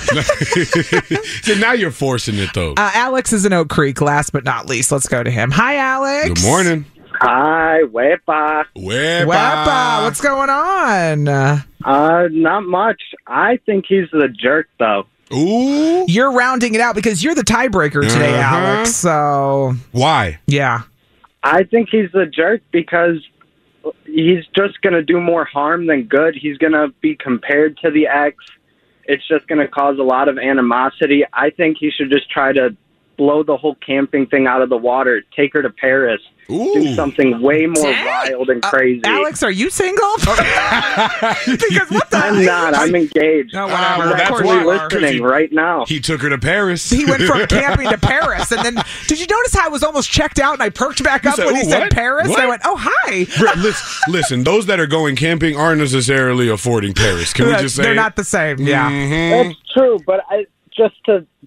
So now you're forcing it though. Alex is in Oak Creek, last but not least. Let's go to him. Hi, Alex. Good morning. Hi, Wepa. Wepa, what's going on? Not much. I think he's the jerk, though. Ooh. You're rounding it out because you're the tiebreaker today, Alex. So, why? Yeah. I think he's the jerk because he's just going to do more harm than good. He's going to be compared to the ex. It's just going to cause a lot of animosity. I think he should just try to blow the whole camping thing out of the water. Take her to Paris. Do something way more wild and crazy. Alex, are you single? Because what the I'm not. I'm engaged. No, whatever. well, Of that's course why you are. Listening right now. He took her to Paris. He went from camping to Paris, and then did you notice how I was almost checked out and I perked back You up said, when he "Ooh, said what? Paris? What?" And I went, oh, hi. Brett, listen, those that are going camping aren't necessarily affording Paris. Can we just say They're it? not the same. Yeah. That's true, but just to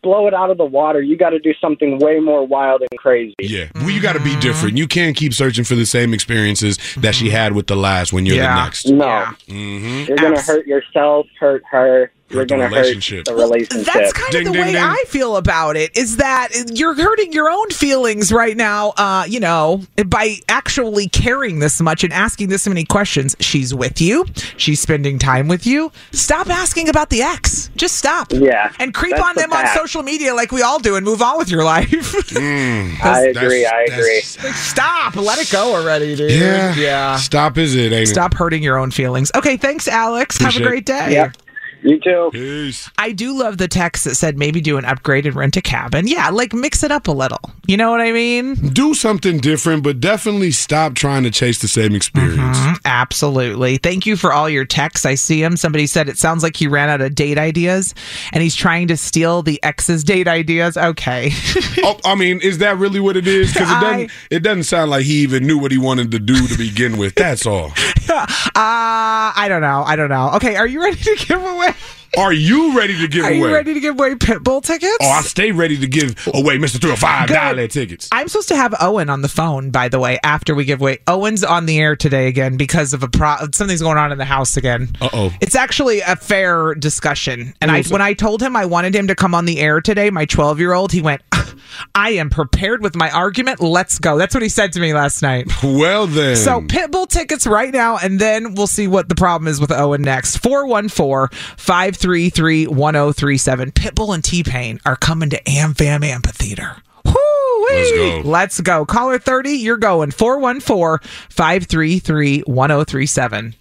blow it out of the water. You got to do something way more wild and crazy. Yeah. Well, you got to be different. You can't keep searching for the same experiences that she had with the last when you're the next. No. You're going to hurt yourself, hurt her. You're going to hurt the relationship. That's kind of the way I feel about it, is that you're hurting your own feelings right now, by actually caring this much and asking this many questions. She's with you. She's spending time with you. Stop asking about the ex. Just stop. Yeah. And creep on them on social media like we all do and move on with your life. I agree. Stop. Let it go already, dude. Yeah. Stop is it, ain't it? Stop hurting your own feelings. Okay, thanks, Alex. Have a great day. Yep. You too. Peace. I do love the text that said maybe do an upgrade and rent a cabin. Yeah, like mix it up a little. You know what I mean? Do something different, but definitely stop trying to chase the same experience. Absolutely. Thank you for all your texts. I see him. Somebody said it sounds like he ran out of date ideas and he's trying to steal the ex's date ideas. Okay. I mean, is that really what it is? Because it doesn't sound like he even knew what he wanted to do to begin with. That's all. I don't know. Okay, are you ready to give away? Are you ready to give away? Are you ready to give away Pitbull tickets? Oh, I stay ready to give away Mr. Thrill $5 tickets. I'm supposed to have Owen on the phone, by the way, after we give away. Owen's on the air today again because of something's going on in the house again. Uh-oh. It's actually a fair discussion. And when I told him I wanted him to come on the air today, my 12-year-old, he went, I am prepared with my argument. Let's go. That's what he said to me last night. Well, then. So Pitbull tickets right now, and then we'll see what the problem is with Owen next. 414-533-1037. Pitbull and T-Pain are coming to AmFam Amphitheater. Woo-wee. Let's go. Caller 30, you're going. 414-533-1037.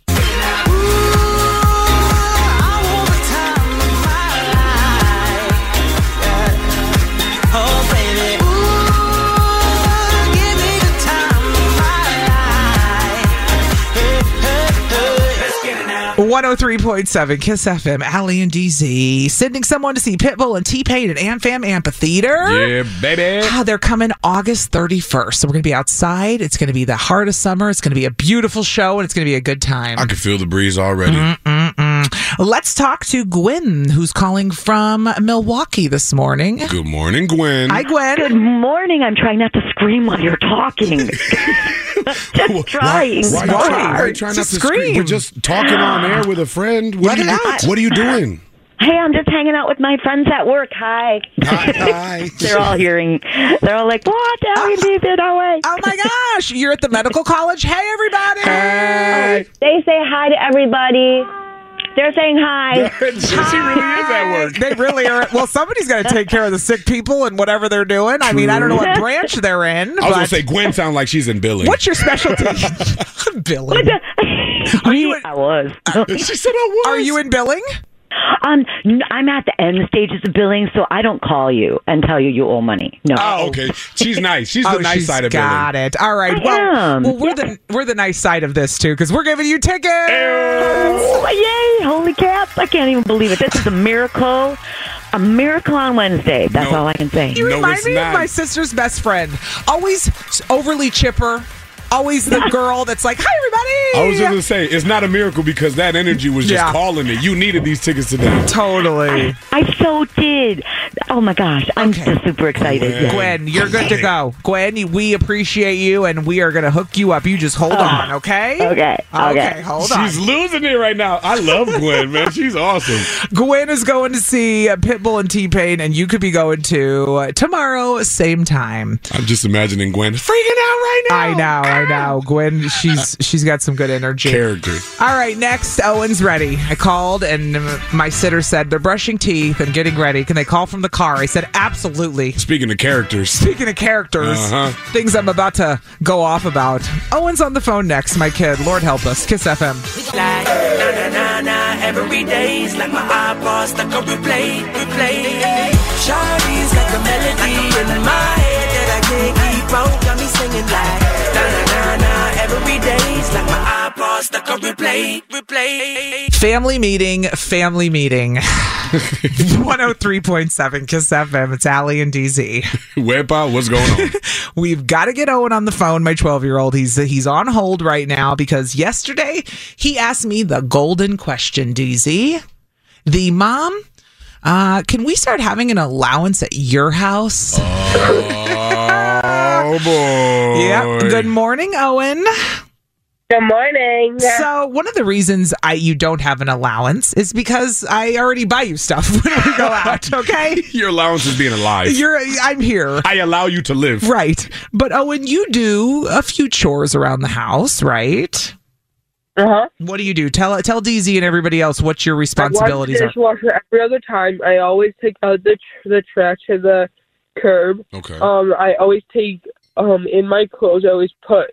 103.7 Kiss FM, Allie and DZ, sending someone to see Pitbull and T-Pain at AmFam Amphitheater. Yeah, baby. They're coming August 31st, so we're going to be outside. It's going to be the heart of summer. It's going to be a beautiful show, and it's going to be a good time. I can feel the breeze already. Let's talk to Gwen, who's calling from Milwaukee this morning. Good morning, Gwen. Hi, Gwen. Good morning. I'm trying not to scream while you're talking. Just trying. Why are you trying not to scream? We're just talking on air with a friend. What are you doing? Hey, I'm just hanging out with my friends at work. Hi. Hi. They're all like, what? Allie and DZ our way. Oh my gosh. You're at the medical college? Hey, everybody. Hey. They say hi to everybody. They're saying hi. She really is at work. They really are. Well, somebody's got to take care of the sick people and whatever they're doing. I mean, I don't know what branch they're in. I was going to say, Gwen sounds like she's in billing. What's your specialty? Billing. I was. She said I was. Are you in billing? I'm at the end stages of billing, so I don't call you and tell you owe money. No. Oh, okay. She's nice. She's the nice side of billing. Got it. All right. Well, we're the nice side of this too, because we're giving you tickets. Oh, yay! Holy cats! I can't even believe it. This is a miracle. A miracle on Wednesday. That's all I can say. You remind me of my sister's best friend. Always overly chipper. Always the girl that's like, hi, everybody. I was just going to say, it's not a miracle because that energy was just calling it. You needed these tickets today. Totally. I so did. Oh, my gosh. I'm just super excited. Gwen, you're good to go. Gwen, we appreciate you, and we are going to hook you up. You just hold on, okay? Okay, hold on. She's losing it right now. I love Gwen, man. She's awesome. Gwen is going to see Pitbull and T-Pain, and you could be going to tomorrow, same time. I'm just imagining Gwen freaking out right now. I know. Gwen, she's got some good energy. Character. All right, next, Owen's ready. I called, and my sitter said they're brushing teeth and getting ready. Can they call from the car? I said, absolutely. Speaking of characters, things I'm about to go off about. Owen's on the phone next, my kid. Lord help us. Kiss FM. Like, every day's like my iPod stuck on replay. Shawty's like a melody in my head that I can't keep on. Got me singing like every day's like my iPod stuck on replay. Family meeting. 103.7 Kiss FM. It's Allie and DZ. Wepa, what's going on? We've got to get Owen on the phone, my 12-year-old. He's on hold right now because yesterday he asked me the golden question, DZ. The mom Can we start having an allowance at your house? Oh, boy. Yep. Good morning, Owen. Good morning. So one of the reasons you don't have an allowance is because I already buy you stuff when we go out, okay? Your allowance is being alive. I'm here. I allow you to live. Right. But Owen, you do a few chores around the house, right? Uh-huh. What do you do? Tell DZ and everybody else what your responsibilities are. I wash the dishwasher every other time. I always take out the trash to the curb. Okay. I always take in my clothes. I always put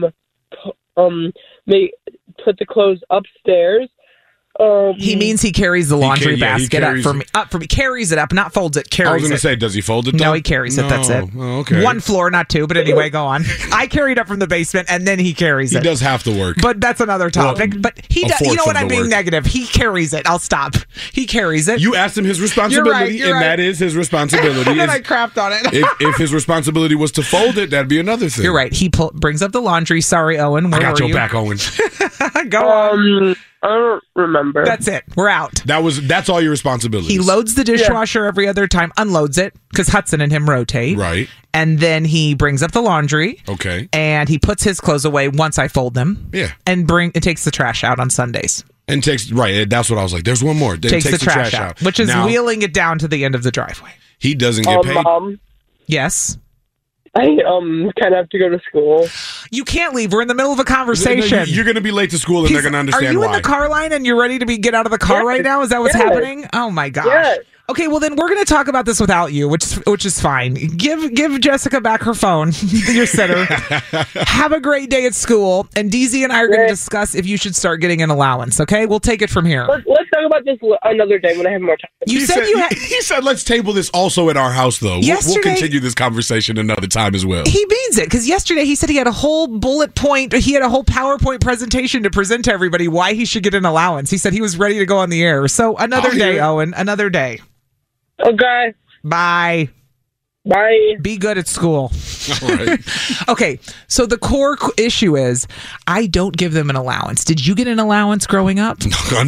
put the clothes upstairs. He means he carries the laundry basket up for me. Carries it up, not folds it. Carries it. I was going to say, does he fold it? Though? No, he carries it. That's it. Oh, okay. One floor, not two. But anyway, go on. I carry it up from the basement, and then he carries it. He does have to work, but that's another topic. Well, but he does. You know what? I'm being negative. He carries it. I'll stop. He carries it. You asked him his responsibility, you're right. That is his responsibility. And then I crapped on it. if his responsibility was to fold it, that'd be another thing. You're right. He brings up the laundry. Sorry, Owen. Where I got were your you? back, Owen. Go on. I don't remember. That's it. We're out. That's all your responsibilities. He loads the dishwasher every other time, unloads it, because Hudson and him rotate. Right. And then he brings up the laundry. Okay. And he puts his clothes away once I fold them. Yeah. And takes the trash out on Sundays. And that's what I was like. There's one more. Takes the trash out. Which is wheeling it down to the end of the driveway. He doesn't get paid. Mom, yes. I kind of have to go to school. You can't leave. We're in the middle of a conversation. No, you're going to be late to school, and they're going to understand why. Are you in the car line and you're ready to get out of the car right now? Is that what's happening? Oh my gosh. Yes. Okay, well then we're going to talk about this without you, which is fine. Give Jessica back her phone, your sitter. Have a great day at school, and DZ and I are going to discuss if you should start getting an allowance. Okay, we'll take it from here. Let's talk about this another day when I have more time. He said let's table this also at our house, though. We'll continue this conversation another time as well. He means it, because yesterday he said he had a whole PowerPoint presentation to present to everybody why he should get an allowance. He said he was ready to go on the air. So another day, Owen, another day. Okay. Bye. Bye. Be good at school. All right. Okay, so the core issue is I don't give them an allowance. Did you get an allowance growing up? My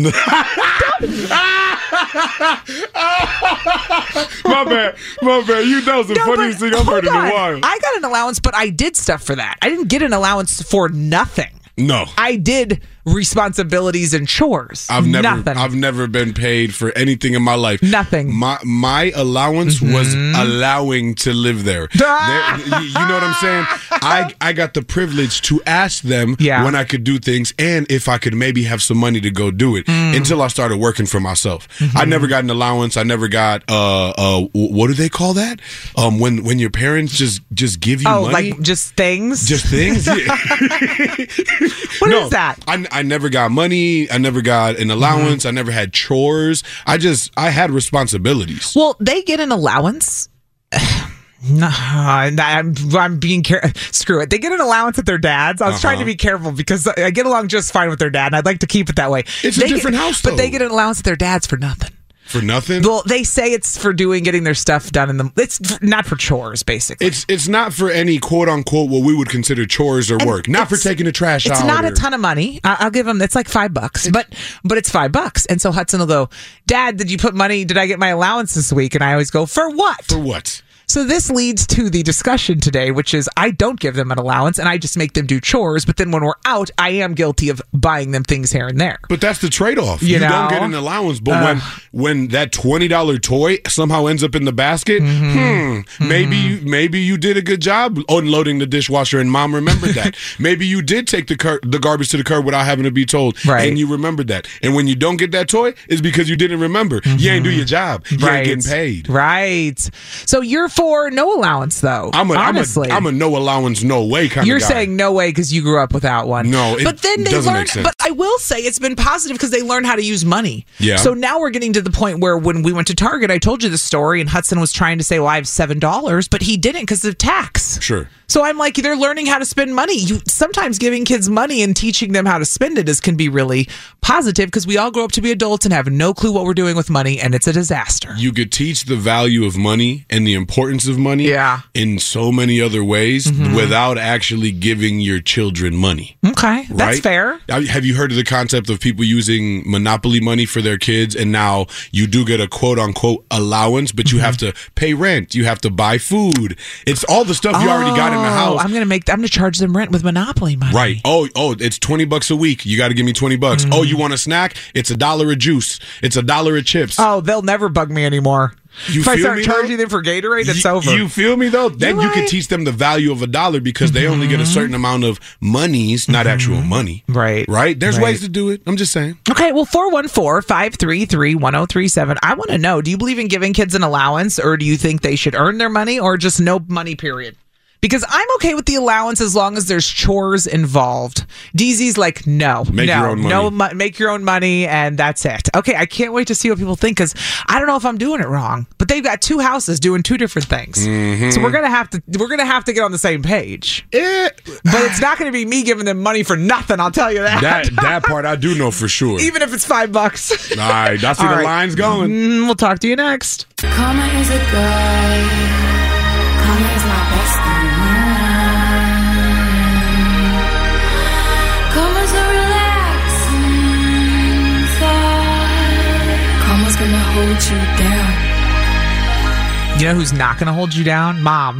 bad. That was the funniest thing I've heard in a while. I got an allowance, but I did stuff for that. I didn't get an allowance for nothing. No. I did responsibilities and chores. I've never been paid for anything in my life. Nothing. My allowance was allowing to live there. You know what I'm saying? I got the privilege to ask them when I could do things and if I could maybe have some money to go do it until I started working for myself. I never got an allowance. I never got what do they call that? When your parents just give you money? Like just things? Just things? Yeah. What is that? I never got money. I never got an allowance. I never had chores. I had responsibilities. Well, they get an allowance. No, I'm being careful. Screw it. They get an allowance at their dad's. I was trying to be careful because I get along just fine with their dad, and I'd like to keep it that way. It's a different house, though. But they get an allowance at their dad's for nothing. For nothing? Well, they say it's for getting their stuff done it's not for chores, basically. It's not for any quote unquote what we would consider chores or work. Not for taking the trash out. It's not a ton of money. I'll give them. It's like $5, but it's $5. And so Hudson will go, Dad, did I get my allowance this week? And I always go, for what? For what? So this leads to the discussion today, which is I don't give them an allowance and I just make them do chores. But then when we're out, I am guilty of buying them things here and there. But that's the trade-off. You don't get an allowance. But when that $20 toy somehow ends up in the basket, maybe you did a good job unloading the dishwasher and Mom remembered that. Maybe you did take the garbage to the curb without having to be told. Right. And you remembered that. And when you don't get that toy, it's because you didn't remember. You ain't do your job. You ain't getting paid. Right. So you're for no allowance, though. Honestly, I'm a no allowance, no way kind of guy. You're saying no way because you grew up without one. No, but then they doesn't learn. make sense. But I will say it's been positive because they learn how to use money. Yeah. So now we're getting to the point where when we went to Target, I told you the story, and Hudson was trying to say, "Well, I have $7," but he didn't because of tax. Sure. So I'm like, they're learning how to spend money. Sometimes giving kids money and teaching them how to spend it can be really positive because we all grow up to be adults and have no clue what we're doing with money, and it's a disaster. You could teach the value of money and the importance importance of money in so many other ways without actually giving your children money. Okay, that's fair. Have you heard of the concept of people using Monopoly money for their kids, and now you do get a quote-unquote allowance, but you have to pay rent, you have to buy food. It's all the stuff you already got in the house. I'm gonna charge them rent with Monopoly money. Right. Oh, it's $20 a week. You got to give me $20. Oh, you want a snack? It's $1 a juice. It's $1 a chips. Oh, they'll never bug me anymore. If I start charging them for Gatorade, it's over. You feel me, though? Then you can teach them the value of $1 because they only get a certain amount of monies, not actual money. Right. Right? There's ways to do it. I'm just saying. Okay, well, 414-533-1037. I want to know, do you believe in giving kids an allowance, or do you think they should earn their money, or just no money, period? Because I'm okay with the allowance as long as there's chores involved. DZ's like, make your own money, and that's it. Okay, I can't wait to see what people think, because I don't know if I'm doing it wrong. But they've got 2 houses doing 2 different things, so we're gonna have to get on the same page. But it's not going to be me giving them money for nothing. I'll tell you that. That part I do know for sure. Even if it's $5. All right, I see the line's going. We'll talk to you next. Karma is a guide. Karma is my best friend. Karma's a relaxing thought. Karma's gonna hold you down. You know who's not going to hold you down? Mom.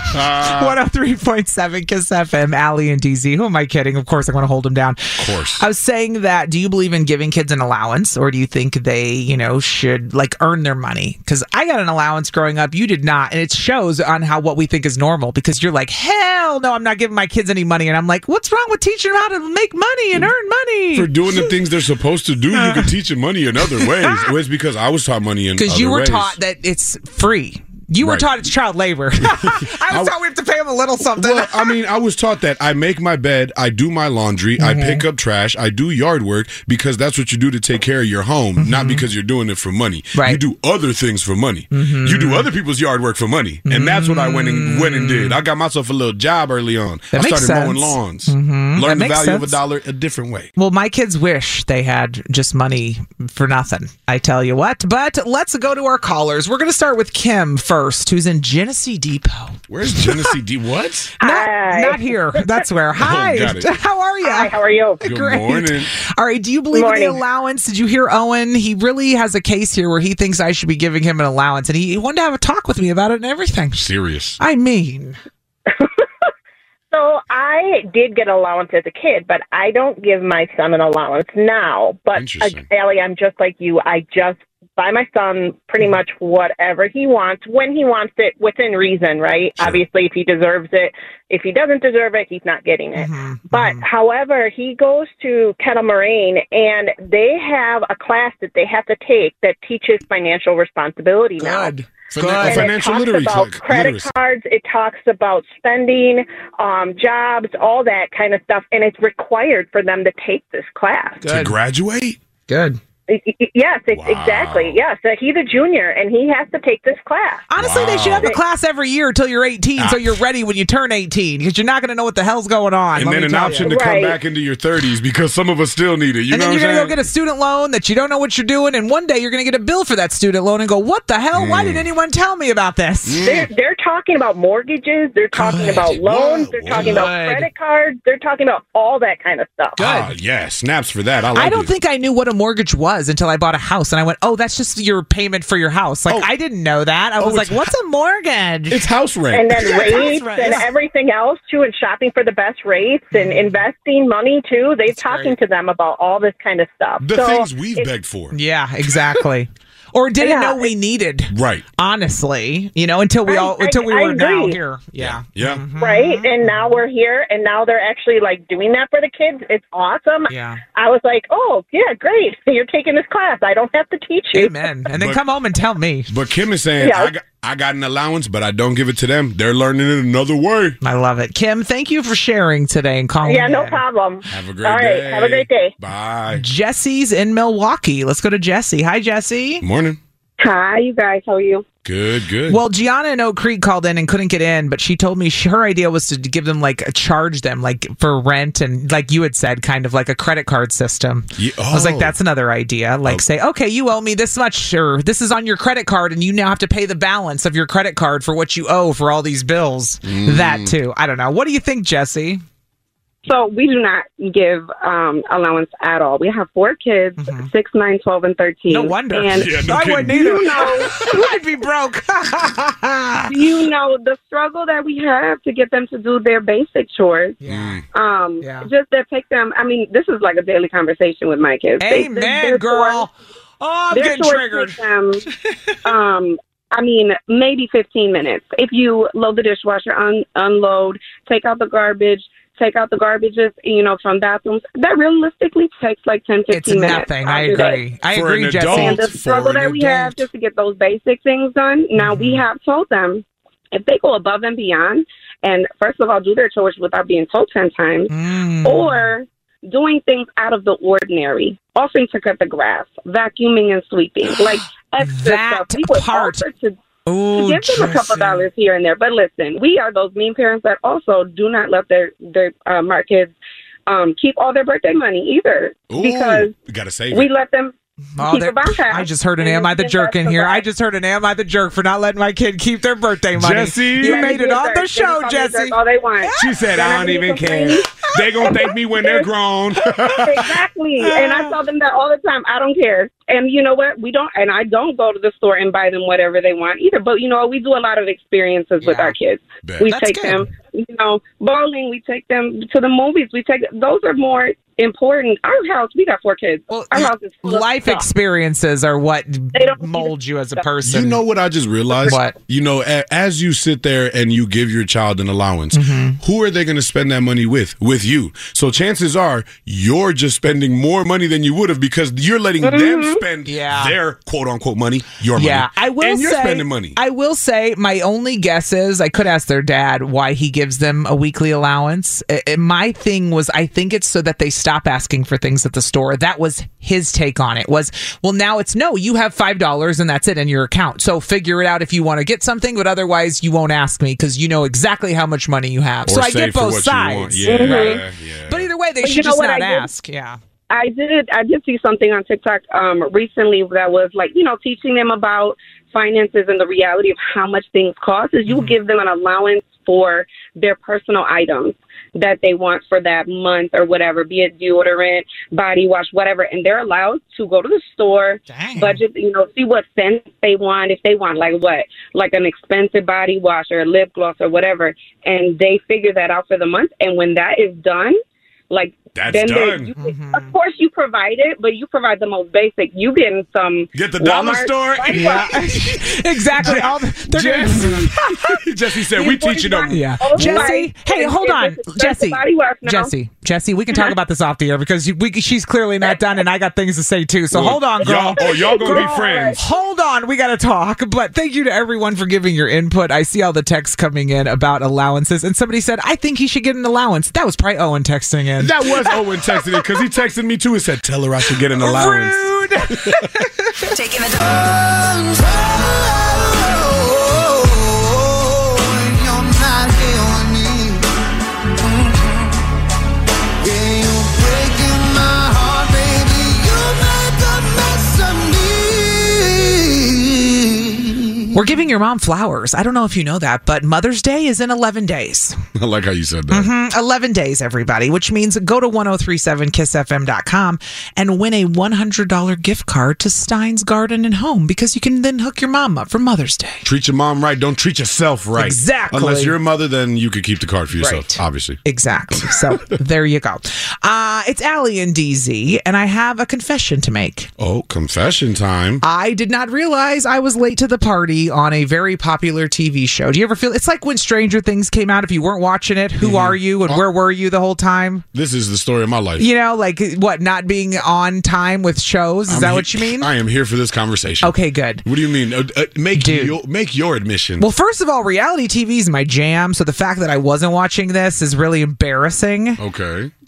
103.7 Kiss FM, Allie and DZ. Who am I kidding? Of course, I'm going to hold them down. Of course. I was saying that, do you believe in giving kids an allowance, or do you think they, should earn their money? Because I got an allowance growing up. You did not. And it shows on what we think is normal, because you're like, hell no, I'm not giving my kids any money. And I'm like, what's wrong with teaching them how to make money and earn money? For doing the things they're supposed to do, you can teach them money in other ways. It was because I was taught money in other ways. Because you were taught that it's free. You were taught it's child labor. I was taught we have to pay them a little something. Well, I was taught that I make my bed, I do my laundry, I pick up trash, I do yard work, because that's what you do to take care of your home, not because you're doing it for money. Right. You do other things for money. You do other people's yard work for money. And that's what I went and did. I got myself a little job early on. I started mowing lawns. Learned the value of $1 a different way. Well, my kids wish they had just money for nothing. I tell you what. But let's go to our callers. We're going to start with Kim first, who's in Genesee Depot. Where's Genesee Depot? What? Not here. That's where. Hi. Got it. How are you? Hi, how are you? Good Great. morning. All right. Do you believe in the allowance? Did you hear Owen? He really has a case here where he thinks I should be giving him an allowance, and he wanted to have a talk with me about it and everything. Serious. I mean. So I did get an allowance as a kid, but I don't give my son an allowance now. But Allie, I'm just like you. I just buy my son pretty much whatever he wants, when he wants it, within reason, right? Sure. Obviously, if he deserves it. If he doesn't deserve it, he's not getting it. But, however, he goes to Kettle Moraine, and they have a class that they have to take that teaches financial responsibility now. Good. Financial literacy. It talks about credit cards. It talks about spending, jobs, all that kind of stuff. And it's required for them to take this class. To graduate? Good. Yes, exactly. Yes, he's a junior, and he has to take this class. Honestly, they should have a class every year until you're 18, so you're ready when you turn 18, because you're not going to know what the hell's going on. And then an option to come back into your 30s, because some of us still need it. And then you're going to go get a student loan that you don't know what you're doing, and one day you're going to get a bill for that student loan and go, what the hell? Why didn't anyone tell me about this? They're talking about mortgages. They're talking about loans. They're talking about credit cards. They're talking about all that kind of stuff. Yeah, snaps for that. I don't think I knew what a mortgage was until I bought a house, and I went, oh, that's just your payment for your house. I didn't know that. I was like, what's a mortgage? It's house rent. And then rates and everything else, too, and shopping for the best rates and investing money, too. They're talking to them about all this kind of stuff. The things we've begged for. Yeah, exactly. Or didn't know we needed. Right. Honestly, until we were now here. Yeah. Right. And now we're here, and now they're actually doing that for the kids. It's awesome. Yeah. I was like, oh, yeah, great. You're taking this class. I don't have to teach you. Amen. And then come home and tell me. But Kim is saying, I got an allowance, but I don't give it to them. They're learning it another way. I love it. Kim, thank you for sharing today and calling in. No problem. Have a great day. Have a great day. Bye. Jesse's in Milwaukee. Let's go to Jesse. Hi, Jesse. Morning. Hi, you guys. How are you? Good. Well, Gianna in Oak Creek called in and couldn't get in, but she told me her idea was to give them charge them for rent and like you had said, kind of like a credit card system. Yeah, I was like, that's another idea. Say, okay, you owe me this much, or this is on your credit card, and you now have to pay the balance of your credit card for what you owe for all these bills. That too. I don't know. What do you think, Jesse? So we do not give allowance at all. We have 4 kids, 6, 9, 12, and 13. No wonder. And I wouldn't either. I'd be broke. The struggle that we have to get them to do their basic chores. Just to take them. I mean, this is like a daily conversation with my kids. Amen, girl. I'm getting triggered. Maybe 15 minutes. If you load the dishwasher, unload, take out the garbage, take out the garbages, from bathrooms, that realistically takes like 10, 15 minutes. It's nothing. I agree. I agree, Jesse. And the struggle that we have just to get those basic things done, now we have told them, if they go above and beyond, and first of all, do their chores without being told 10 times, or doing things out of the ordinary, offering to cut the grass, vacuuming and sweeping, like extra stuff. We would offer to give them a couple dollars here and there. But listen, we are those mean parents that also do not let our kids keep all their birthday money either. Because we gotta save we it. let them keep about half. I just heard an Am I the Jerk in here. I just heard an Am I the Jerk for not letting my kid keep their birthday money. Jesse. You made it on the show, Jesse. All they want. She said, I don't even care. They gonna thank me when they're grown. Exactly. And I tell them that all the time. I don't care. And you know what? I don't go to the store and buy them whatever they want either. But we do a lot of experiences with our kids. We take them, bowling. We take them to the movies. Those are more important. Our house, we got 4 kids. Our house is full of life stuff. experiences are what mold you as a person. You know what I just realized? What? As you sit there and you give your child an allowance, who are they going to spend that money with? With you. So chances are you're just spending more money than you would have because you're letting them spend their quote unquote money, your money. And you're spending money. I will say my only guess is I could ask their dad why he gives them a weekly allowance. My thing was I think it's so that they stop asking for things at the store. That was his take on it. Now it's no, you have $5 and that's it in your account. So figure it out if you want to get something, but otherwise you won't ask me because you know exactly how much money you have. Or so I get both sides. Right? But either way, they should just not ask. Yeah. I did see something on TikTok recently that was teaching them about finances and the reality of how much things cost. Is you give them an allowance for their personal items that they want for that month or whatever, be it deodorant, body wash, whatever, and they're allowed to go to the store, budget, see what scents they want, if they want like an expensive body wash or a lip gloss or whatever, and they figure that out for the month, and when that is done, that's then done. Of course, you provide it, but you provide the most basic. You get in some the dollar store. Yeah, exactly. Jesse said we teaching them. Yeah, Jesse. Hey, hold on, Jesse. We can talk about this off the air because she's clearly not done, and I got things to say too. So hold on, girl. Y'all gonna be friends. Hold on, we got to talk. But thank you to everyone for giving your input. I see all the texts coming in about allowances, and somebody said I think he should get an allowance. That was probably Owen texting in. That was Owen texting it because he texted me too and said, "Tell her I should get an allowance." Rude. Taking the We're giving your mom flowers. I don't know if you know that, but Mother's Day is in 11 days. I like how you said that. 11 days, everybody, which means go to 1037kissfm.com and win a $100 gift card to Stein's Garden and Home because you can then hook your mom up for Mother's Day. Treat your mom right. Don't treat yourself right. Exactly. Unless you're a mother, then you could keep the card for yourself, obviously. Exactly. So there you go. It's Allie and DZ, and I have a confession to make. Oh, confession time. I did not realize I was late to the party on a very popular TV show. Do you ever feel it's like when Stranger Things came out? If you weren't watching it, who are you and where were you the whole time? This is the story of my life. Not being on time with shows? Is that what you mean? I am here for this conversation. Okay, good. What do you mean? Make your admission. Well, first of all, reality TV is my jam, so the fact that I wasn't watching this is really embarrassing. Okay.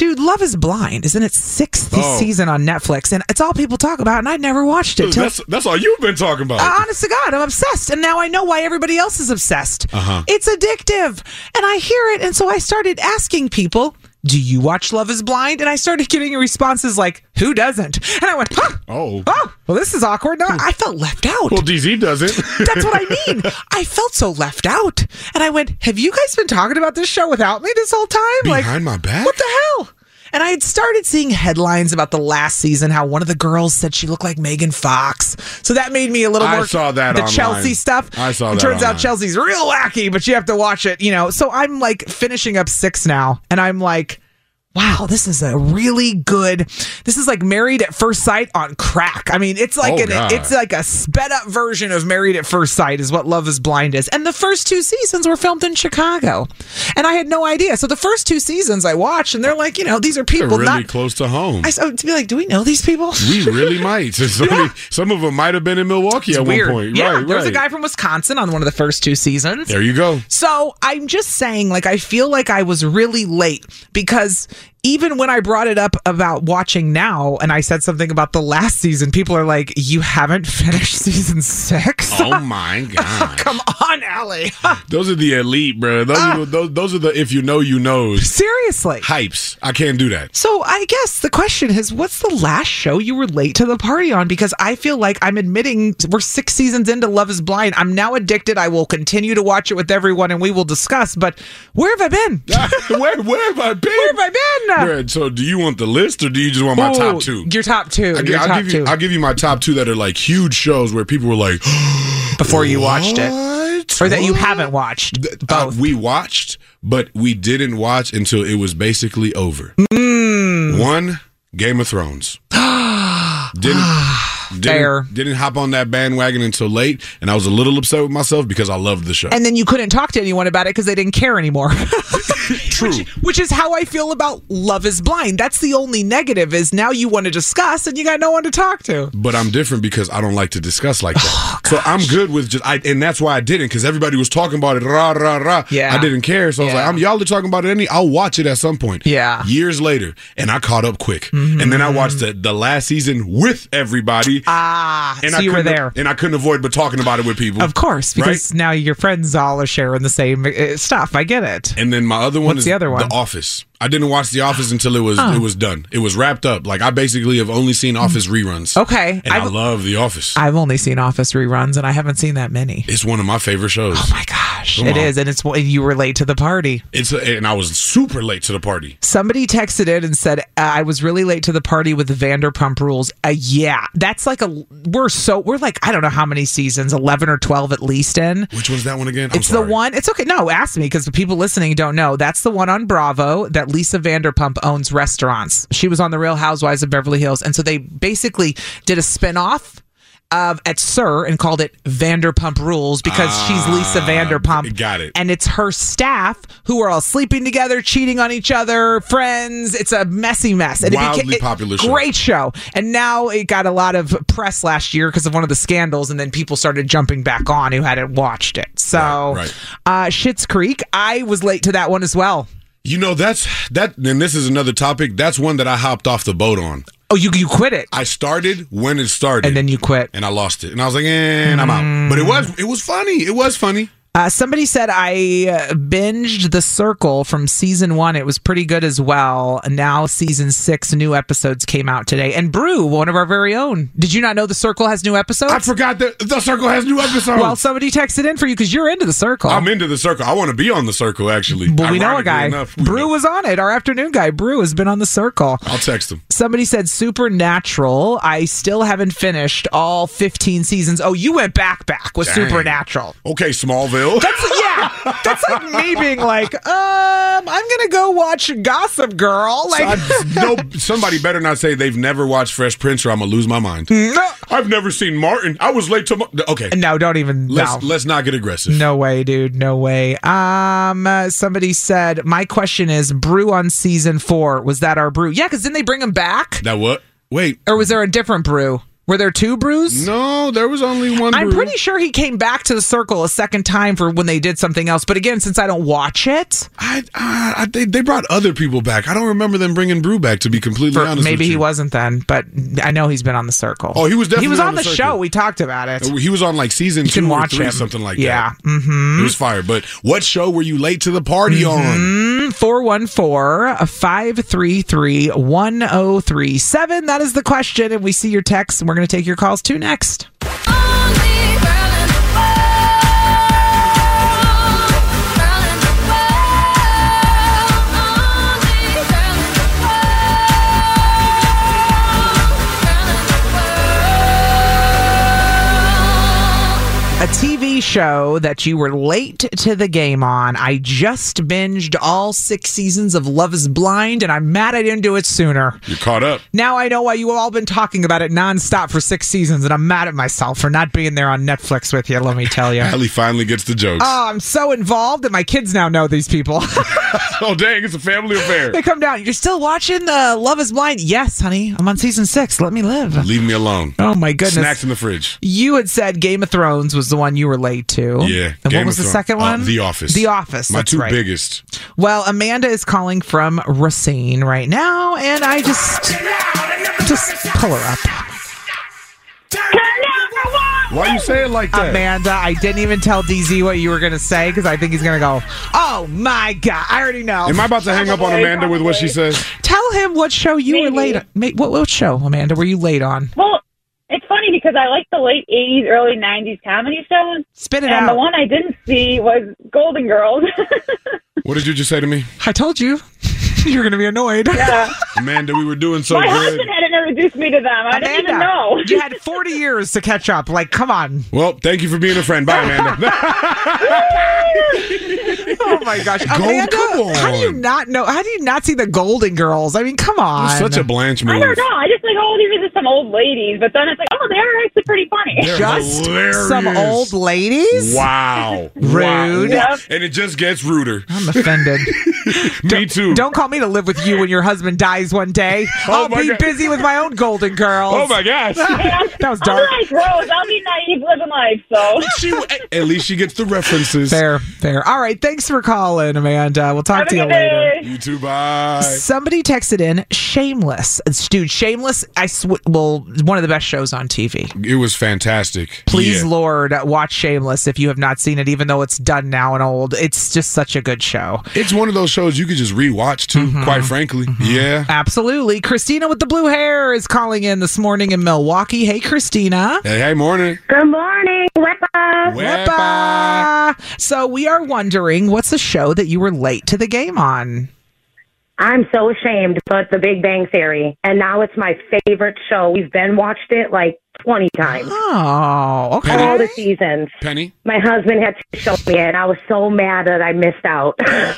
Dude, Love is Blind is in its 6th season on Netflix, and it's all people talk about, and I'd never watched it. That's all you've been talking about. Honest to God, I'm obsessed, and now I know why everybody else is obsessed. It's addictive, and I hear it, and so I started asking people, do you watch Love is Blind? And I started getting responses like, who doesn't? And I went, well, this is awkward. No, I felt left out. Well, DZ doesn't. That's what I mean. I felt so left out. And I went, have you guys been talking about this show without me this whole time? Behind my back? What the hell? And I had started seeing headlines about the last season, how one of the girls said she looked like Megan Fox. So that made me a little more... I saw that the online. Chelsea stuff. I saw that It turns online. out Chelsea's real wacky, but you have to watch it, So I'm like finishing up 6 now, and I'm like... wow, this is a really good. This is like Married at First Sight on crack. I mean, it's like it's like a sped up version of Married at First Sight is what Love is Blind is. And the first 2 seasons were filmed in Chicago, and I had no idea. So the first 2 seasons I watched, and they're like, these are people They're really not close to home. to be like, do we know these people? We really might. Some of them might have been in Milwaukee at Weird. one point. Yeah, right, there was a guy from Wisconsin on one of the first 2 seasons. There you go. So I'm just saying, like, I feel like I was really late because even when I brought it up about watching now and I said something about the last season, people are like, you haven't finished season 6? Oh my God. Come on, Allie. Those are the elite, bro. Those are the if you know, you know. Seriously. Hypes. I can't do that. So I guess the question is, what's the last show you were late to the party on? Because I feel like I'm admitting we're 6 seasons into Love is Blind. I'm now addicted. I will continue to watch it with everyone and we will discuss. But where have I been? Where have I been? Where have I been? Brad, so do you want the list or do you just want my top 2? Your top 2. I'll give you my top 2 that are like huge shows where people were like before you watched it. Or that you haven't watched. Both. We watched, but we didn't watch until it was basically over. 1, Game of Thrones. Didn't hop on that bandwagon until late, and I was a little upset with myself because I loved the show. And then you couldn't talk to anyone about it because they didn't care anymore. True. Which is how I feel about Love is Blind. That's the only negative is now you want to discuss and you got no one to talk to. But I'm different because I don't like to discuss like that. So I'm good with just, and that's why I didn't, because everybody was talking about it, rah, rah, rah. Yeah. I didn't care. So I was like, y'all are talking about it, I'll watch it at some point. Yeah. Years later, and I caught up quick. And then I watched the last season with everybody. And so you were there. And I couldn't avoid but talking about it with people. Of course, because now your friends all are sharing the same stuff. I get it. And then my other one is the other one? The Office. I didn't watch The Office until it was done. It was wrapped up. Like I basically have only seen Office reruns. Okay. And I love The Office. I've only seen Office reruns and I haven't seen that many. It's one of my favorite shows. Oh my gosh. It is. And you were late to the party. And I was super late to the party. Somebody texted in and said, I was really late to the party with the Vanderpump Rules. Yeah. That's like we're like, I don't know how many seasons, 11 or 12 at least in. Which one's that one again? It's the one. It's okay. No, ask me because the people listening don't know. That's the one on Bravo that Lisa Vanderpump owns restaurants. She was on The Real Housewives of Beverly Hills. And so they basically did a spinoff at SUR and called it Vanderpump Rules because she's Lisa Vanderpump. Got it. And it's her staff who are all sleeping together, cheating on each other, friends. It's a messy mess. And Wildly popular show. Great show. And now it got a lot of press last year because of one of the scandals, and then people started jumping back on who hadn't watched it. So Schitt's Creek, I was late to that one as well. You know, and this is another topic. That's one that I hopped off the boat on. Oh, you quit it? I started when it started. And then you quit. And I lost it. And I was like, I'm out. But it was funny. It was funny. Somebody said I binged The Circle from season 1. It was pretty good as well. And now season 6 new episodes came out today. And Brew, one of our very own. Did you not know The Circle has new episodes? I forgot that The Circle has new episodes. Well, somebody texted in for you because you're into The Circle. I'm into The Circle. I want to be on The Circle, actually. Well, we know a guy. Brew was on it. Our afternoon guy, Brew, has been on The Circle. I'll text him. Somebody said Supernatural. I still haven't finished all 15 seasons. Oh, you went back with Supernatural. Okay, Smallville. That's like me being like, I'm gonna go watch Gossip Girl. Like, somebody better not say they've never watched Fresh Prince, or I'm gonna lose my mind. No, I've never seen Martin. I was late to. Okay, no, don't even. Let's not get aggressive. No way, dude. No way. Somebody said my question is Brew on season 4. Was that our Brew? Yeah, because didn't they bring him back? That what? Wait, or was there a different Brew? Were there 2 Brews? No, there was only one I'm Brew. pretty sure he came back to the circle a second time for when they did something else. But again, since I don't watch it, they brought other people back. I don't remember them bringing Brew back, to be completely honest maybe with you. he wasn't then, but I know he's been on the circle. Oh, he was definitely on the circle. show. We talked about it. He was on like season 2 or 3, something like that. Mm-hmm. It was fire. But what show were you late to the party on? 414-533-1037. That is the question, and we see your texts, and we're going to take your calls too next. A TV show that you were late to the game on. I just binged all 6 seasons of Love is Blind, and I'm mad I didn't do it sooner. You're caught up. Now I know why you all been talking about it nonstop for 6 seasons, and I'm mad at myself for not being there on Netflix with you, let me tell you. Allie finally gets the jokes. Oh, I'm so involved that my kids now know these people. Oh, dang, it's a family affair. They come down. You're still watching Love is Blind? Yes, honey. I'm on season 6. Let me live. Leave me alone. Oh, my goodness. Snacks in the fridge. You had said Game of Thrones was the one you were late to. Yeah. And Game what was of the Thrones. second one? The Office. The Office. My that's 2 right. biggest. Well, Amanda is calling from Racine right now, and I just pull her up. Why you say it like that? Amanda, I didn't even tell DZ what you were going to say because I think he's going to go, oh my God, I already know. Am I about to hang up on Amanda with what she says? Tell him what show you were late on. What show, Amanda, were you late on? Well, it's funny because I like the late 80s, early 90s comedy shows. Spit it and out. the one I didn't see was Golden Girls. What did you just say to me? I told you. You're going to be annoyed. Yeah. Amanda, we were doing so My good. husband hadn't introduced me to them. I didn't even know. You had 40 years to catch up. Like, come on. Well, thank you for being a friend. Bye, Amanda. Oh my gosh, Amanda! How do you not know? How do you not see the Golden Girls? I mean, come on! It's such a Blanche move. I don't know. I just like, oh, these are just some old ladies. But then it's like, oh, they're actually pretty funny. They're just hilarious. Some old ladies? Wow. Rude. Wow. Yep. And it just gets ruder. I'm offended. Me too. Don't call me to live with you when your husband dies one day. I'll my be God. busy with my own Golden Girls. Oh my gosh. That was I'm dark. like Rose. I'll be naive living life. So At least she gets the references. Fair. All right, thanks for calling, Amanda. We'll talk have to a you good later. day. You too, bye. Somebody texted in Shameless. Dude, Shameless, one of the best shows on TV. It was fantastic. Please, Yeah. Lord, watch Shameless if you have not seen it, even though it's done now and old. It's just such a good show. It's one of those shows you could just rewatch too, quite frankly. Yeah. Absolutely. Christina with the blue hair is calling in this morning in Milwaukee. Hey, Christina. Hey, morning. Good morning. Wepa. Wepa. So we are wondering, what's a show that you were late to the game on? I'm so ashamed, but The Big Bang Theory. And now it's my favorite show. We've been watched it like 20 times. Oh, okay. All the seasons. Penny? My husband had to show me it, and I was so mad that I missed out.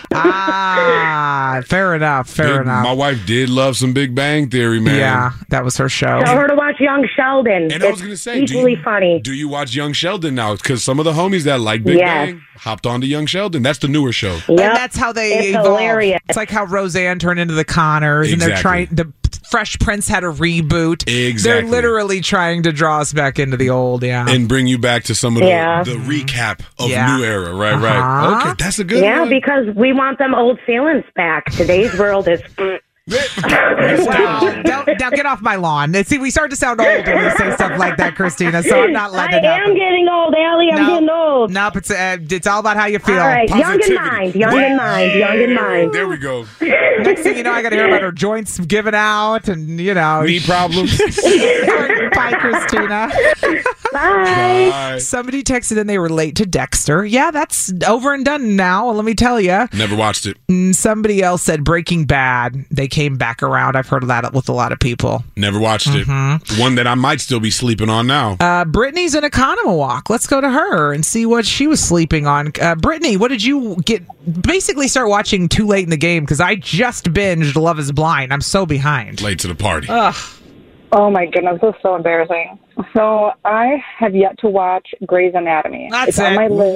Fair enough. Fair enough. My wife did love some Big Bang Theory, man. Yeah, that was her show. Tell her to watch Young Sheldon. And I was going to say, equally funny. Do you watch Young Sheldon now? Because some of the homies that like Big Yes. Bang hopped on to Young Sheldon. That's the newer show. And that's how they It's evolve. hilarious. It's like how Roseanne turned into the Connors, and they're Exactly. trying. The Fresh Prince had a reboot. Exactly. They're literally trying to draw us back into the old. Yeah, And bring you back to some of the, Yeah. the recap of Yeah. New Era. Right, Uh-huh. right. Okay, that's a good Yeah, one. because we want them old feelings back. Today's world is... Wow. Now get off my lawn. See, we start to sound old when we say stuff like that, Christina, so I'm not letting it I am happen. getting old, Allie. I'm getting old. Nope, it's all about how you feel. All right, young in Positivity. mind, young in mind, young in mind. There we go. Next thing you know, I got to hear about her joints giving out and, Knee problems. Bye, Christina. Bye. Bye. Somebody texted in they were late to Dexter. Yeah, that's over and done now, let me tell you. Never watched it. Somebody else said Breaking Bad. They came back around. I've heard of that with a lot of people. Never watched it. One that I might still be sleeping on now. Brittany's in Economawalk. Let's go to her and see what she was sleeping on. Brittany, what did you basically start watching too late in the game? Because I just binged Love is Blind. I'm so behind. Late to the party. Ugh. Oh my goodness, this is so embarrassing. So I have yet to watch Grey's Anatomy. That's it's on it. my list.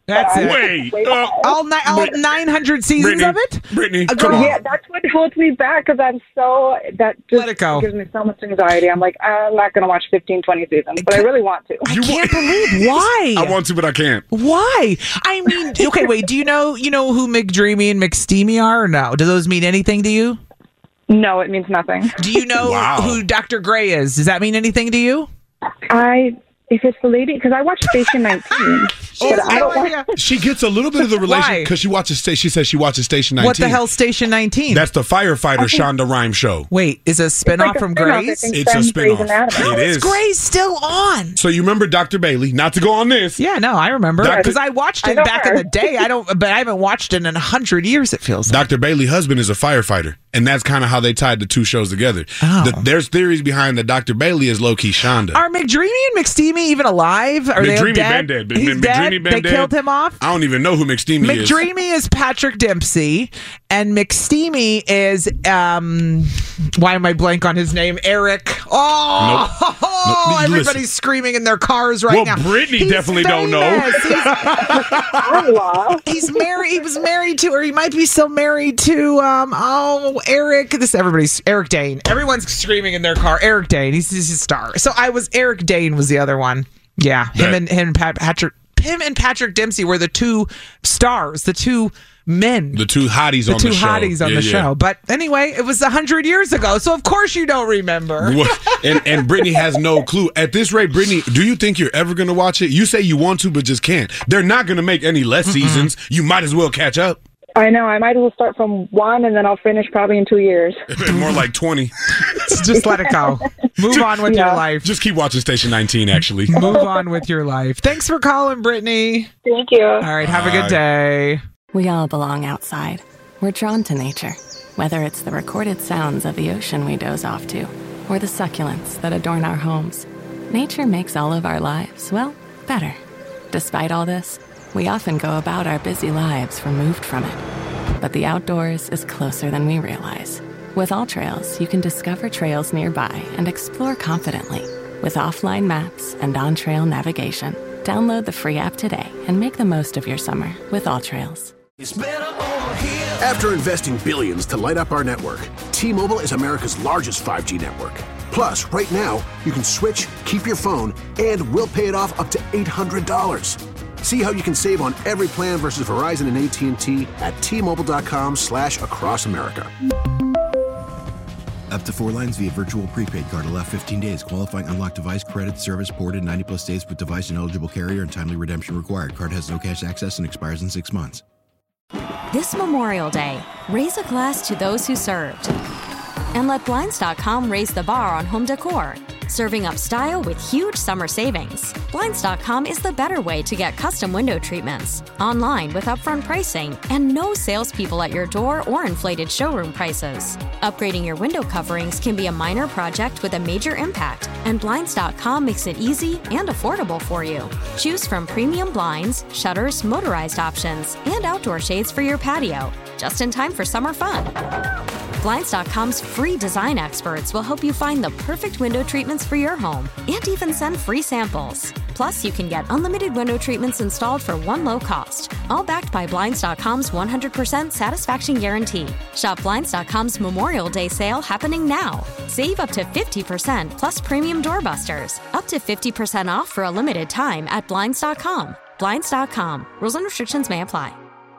That's it. All 900 seasons Brittany, of it? Brittany, come on. Yeah, that's what holds me back because I'm so, that just Let it go. gives me so much anxiety. I'm like, I'm not going to watch 15, 20 seasons, but I really want to. I can't believe why. I want to, but I can't. Why? I mean, okay, wait. Do you know who McDreamy and McSteamy are or no? Do those mean anything to you? No, it means nothing. Do you know who Dr. Gray is? Does that mean anything to you? If it's the lady, because I watched Station 19. But I don't want. She gets a little bit of the relation because she says she watches Station 19. What the hell, Station 19? That's the firefighter Shonda Rhimes show. Wait, is it a spinoff from Grey's? It's a spinoff. How It is is. Grey's still on? So you remember Dr. Bailey? Not to go on this. Yeah, no, I remember because I watched it back in the day. But I haven't watched it in 100 years. It feels like. Dr. Bailey's husband is a firefighter, and that's kind of how they tied the two shows together. There's theories behind that Dr. Bailey is low-key Shonda. Are McDreamy and McSteamy even alive? Are they McDreamy dead? been dead. He's dead? They killed him off? I don't even know who McSteamy is. McDreamy is Patrick Dempsey, and McSteamy is why am I blank on his name? Eric. Oh, Nope. Everybody's Listen. screaming in their cars right now. Well, Brittany He's definitely don't know. He's married. He was married to, or he might be still married to. Eric. Eric Dane. Everyone's screaming in their car. Eric Dane. He's a star. So Eric Dane was the other one. Yeah, him and Patrick Dempsey were the two stars, the two men, the two hotties on the show. But anyway, it was 100 years ago, so of course you don't remember. And Brittany has no clue. At this rate, Brittany, do you think you're ever going to watch it? You say you want to, but just can't. They're not going to make any less seasons. You might as well catch up. I know. I might as well start from 1, and then I'll finish probably in 2 years. More like 20. Just let it go. Move on with your life. Just keep watching Station 19, actually. Move on with your life. Thanks for calling, Brittany. Thank you. All right, have a good day. We all belong outside. We're drawn to nature, whether it's the recorded sounds of the ocean we doze off to, or the succulents that adorn our homes. Nature makes all of our lives, well, better. Despite all this, we often go about our busy lives removed from it. But the outdoors is closer than we realize. With AllTrails, you can discover trails nearby and explore confidently. With offline maps and on-trail navigation, download the free app today and make the most of your summer with AllTrails. After investing billions to light up our network, T-Mobile is America's largest 5G network. Plus, right now, you can switch, keep your phone, and we'll pay it off up to $800. See how you can save on every plan versus Verizon and AT&T at T-Mobile.com/across America. Up to 4 lines via virtual prepaid card. Allow 15 days. Qualifying unlocked device credit service ported 90+ days with device and eligible carrier and timely redemption required. Card has no cash access and expires in 6 months. This Memorial Day, raise a glass to those who served. And let Blinds.com raise the bar on home decor. Serving up style with huge summer savings. Blinds.com is the better way to get custom window treatments. Online with upfront pricing and no salespeople at your door or inflated showroom prices. Upgrading your window coverings can be a minor project with a major impact, and Blinds.com makes it easy and affordable for you. Choose from premium blinds, shutters, motorized options, and outdoor shades for your patio. Just in time for summer fun. Blinds.com's free design experts will help you find the perfect window treatments for your home and even send free samples. Plus, you can get unlimited window treatments installed for one low cost, all backed by Blinds.com's 100% satisfaction guarantee. Shop Blinds.com's Memorial Day sale happening now. Save up to 50% plus premium doorbusters. Up to 50% off for a limited time at Blinds.com. Blinds.com. Rules and restrictions may apply.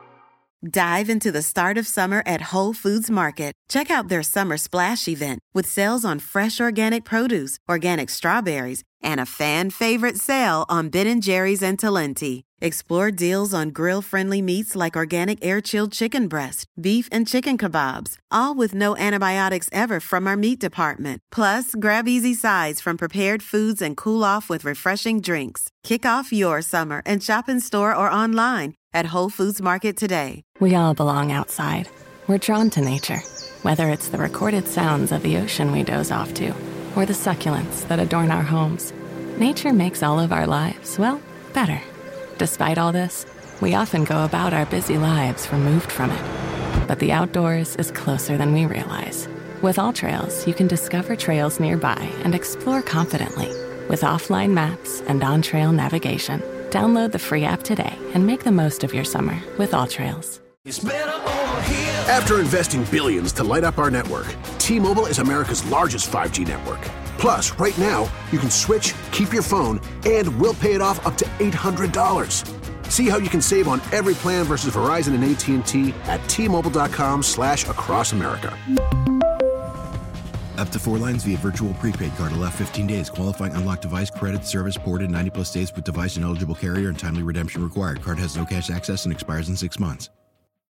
Dive into the start of summer at Whole Foods Market. Check out their Summer Splash event with sales on fresh organic produce, organic strawberries, and a fan-favorite sale on Ben & Jerry's and Talenti. Explore deals on grill-friendly meats like organic air-chilled chicken breast, beef and chicken kebabs, all with no antibiotics ever from our meat department. Plus, grab easy sides from prepared foods and cool off with refreshing drinks. Kick off your summer and shop in store or online at Whole Foods Market today. We all belong outside. We're drawn to nature, whether it's the recorded sounds of the ocean we doze off to, or the succulents that adorn our homes. Nature makes all of our lives, well, better. Despite all this, we often go about our busy lives removed from it. But the outdoors is closer than we realize. With AllTrails, you can discover trails nearby and explore confidently. With offline maps and on-trail navigation, Download the free app today and make the most of your summer with AllTrails. After investing billions to light up our network, T-Mobile is America's largest 5G network. Plus, right now, you can switch, keep your phone, and we'll pay it off up to $800. See how you can save on every plan versus Verizon and AT&T at T-Mobile.com/across America. Up to 4 lines via virtual prepaid card. Allow 15 days. Qualifying unlocked device credit service ported 90 plus days with device and eligible carrier and timely redemption required. Card has no cash access and expires in 6 months.